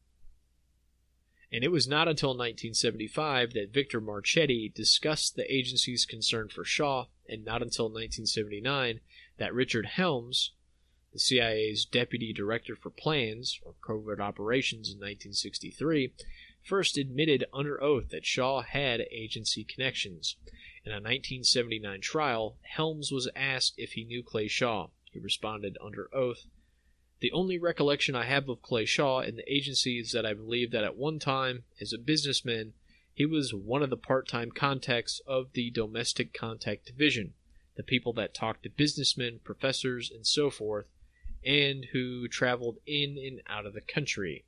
And it was not until 1975 that Victor Marchetti discussed the agency's concern for Shaw, and not until 1979 that Richard Helms, the CIA's Deputy Director for Plans, or Covert Operations in 1963, first admitted under oath that Shaw had agency connections. In a 1979 trial, Helms was asked if he knew Clay Shaw. He responded under oath, "The only recollection I have of Clay Shaw in the agency is that I believe that at one time, as a businessman, he was one of the part-time contacts of the Domestic Contact Division, the people that talked to businessmen, professors, and so forth, and who traveled in and out of the country."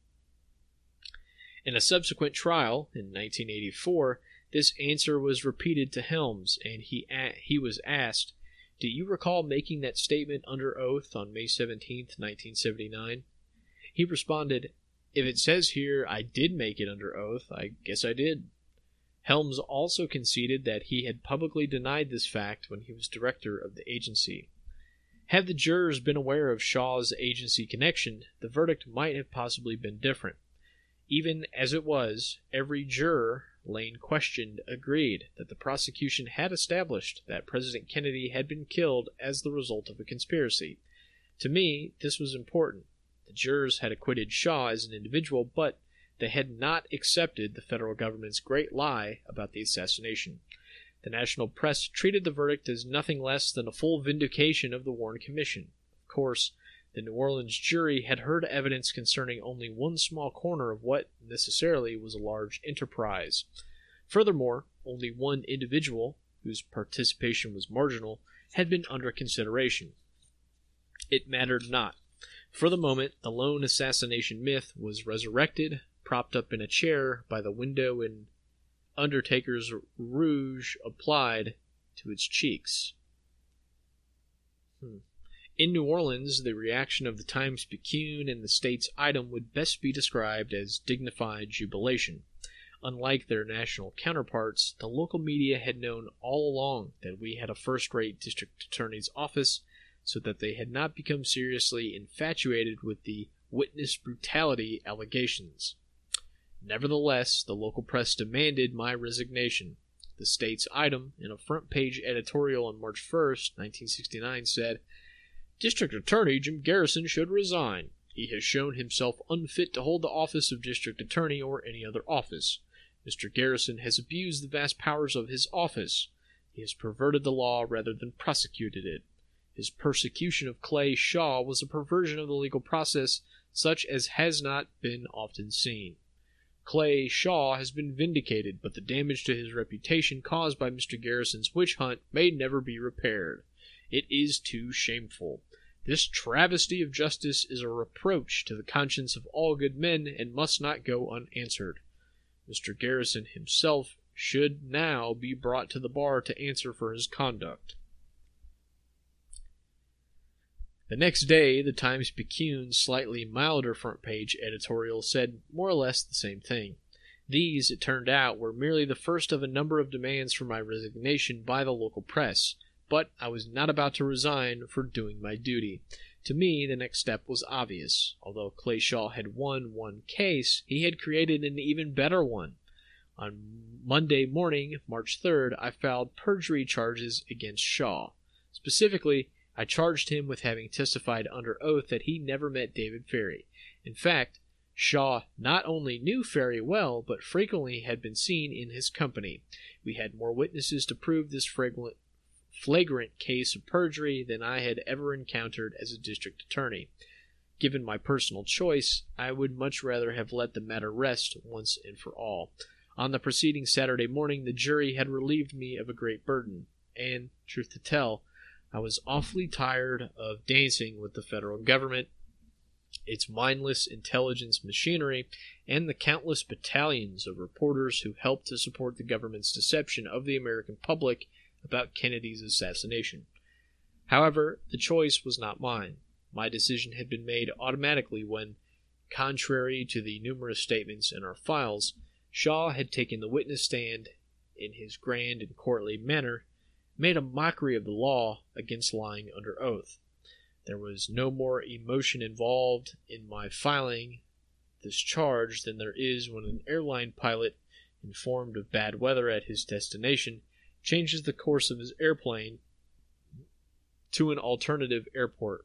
In a subsequent trial, in 1984, this answer was repeated to Helms, and he was asked, "Do you recall making that statement under oath on May 17, 1979? He responded, "If it says here I did make it under oath, I guess I did." Helms also conceded that he had publicly denied this fact when he was director of the agency. Had the jurors been aware of Shaw's agency connection, the verdict might have possibly been different. Even as it was, every juror Lane questioned agreed that the prosecution had established that President Kennedy had been killed as the result of a conspiracy. To me, this was important. The jurors had acquitted Shaw as an individual, but they had not accepted the federal government's great lie about the assassination. The national press treated the verdict as nothing less than a full vindication of the Warren Commission. Of course, the New Orleans jury had heard evidence concerning only one small corner of what necessarily was a large enterprise. Furthermore, only one individual, whose participation was marginal, had been under consideration. It mattered not. For the moment, the lone assassination myth was resurrected, propped up in a chair by the window, and Undertaker's rouge applied to its cheeks. In New Orleans, the reaction of the Times-Picayune and the state's item would best be described as dignified jubilation. Unlike their national counterparts, the local media had known all along that we had a first-rate district attorney's office, so that they had not become seriously infatuated with the witness brutality allegations. Nevertheless, the local press demanded my resignation. The state's item, in a front-page editorial on March 1st, 1969, said, "District Attorney Jim Garrison should resign. He has shown himself unfit to hold the office of District Attorney or any other office. Mr. Garrison has abused the vast powers of his office. He has perverted the law rather than prosecuted it. His persecution of Clay Shaw was a perversion of the legal process such as has not been often seen. Clay Shaw has been vindicated, but the damage to his reputation caused by Mr. Garrison's witch hunt may never be repaired. It is too shameful. This travesty of justice is a reproach to the conscience of all good men and must not go unanswered. Mr. Garrison himself should now be brought to the bar to answer for his conduct." The next day, the Times-Picayune's slightly milder front-page editorial said more or less the same thing. These, it turned out, were merely the first of a number of demands for my resignation by the local press, but I was not about to resign for doing my duty. To me, the next step was obvious. Although Clay Shaw had won one case, he had created an even better one. On Monday morning, March 3rd, I filed perjury charges against Shaw. Specifically, I charged him with having testified under oath that he never met David Ferry. In fact, Shaw not only knew Ferry well, but frequently had been seen in his company. We had more witnesses to prove this flagrant case of perjury than I had ever encountered as a district attorney. Given my personal choice, I would much rather have let the matter rest once and for all. On the preceding Saturday morning, the jury had relieved me of a great burden, and, truth to tell, I was awfully tired of dancing with the federal government, its mindless intelligence machinery, and the countless battalions of reporters who helped to support the government's deception of the American public about Kennedy's assassination. However, the choice was not mine. My decision had been made automatically when, contrary to the numerous statements in our files, Shaw had taken the witness stand in his grand and courtly manner, made a mockery of the law against lying under oath. There was no more emotion involved in my filing this charge than there is when an airline pilot, informed of bad weather at his destination, changes the course of his airplane to an alternative airport.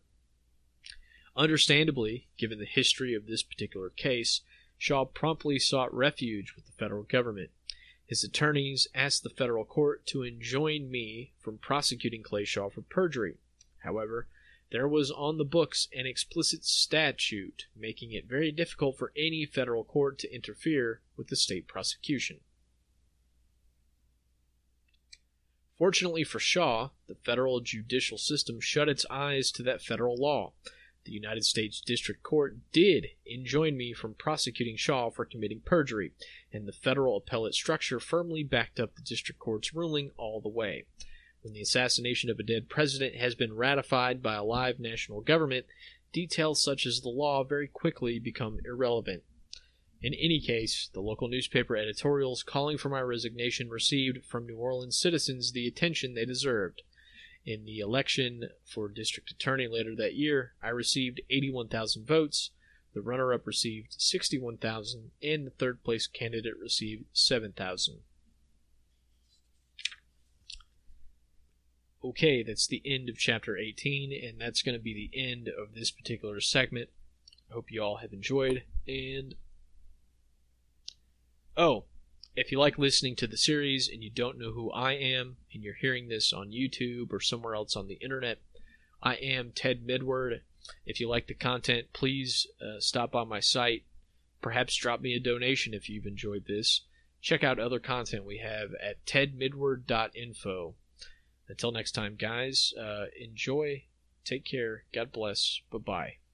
Understandably, given the history of this particular case, Shaw promptly sought refuge with the federal government. His attorneys asked the federal court to enjoin me from prosecuting Clay Shaw for perjury. However, there was on the books an explicit statute making it very difficult for any federal court to interfere with the state prosecution. Fortunately for Shaw, the federal judicial system shut its eyes to that federal law. The United States District Court did enjoin me from prosecuting Shaw for committing perjury, and the federal appellate structure firmly backed up the district court's ruling all the way. When the assassination of a dead president has been ratified by a live national government, details such as the law very quickly become irrelevant. In any case, the local newspaper editorials calling for my resignation received from New Orleans citizens the attention they deserved. In the election for district attorney later that year, I received 81,000 votes, the runner-up received 61,000, and the third-place candidate received 7,000. Okay, that's the end of Chapter 18, and that's going to be the end of this particular segment. I hope you all have enjoyed, and... Oh, if you like listening to the series and you don't know who I am, and you're hearing this on YouTube or somewhere else on the internet, I am Ted Midward. If you like the content, please stop by my site. Perhaps drop me a donation if you've enjoyed this. Check out other content we have at tedmidward.info. Until next time, guys, enjoy, take care, God bless, bye-bye.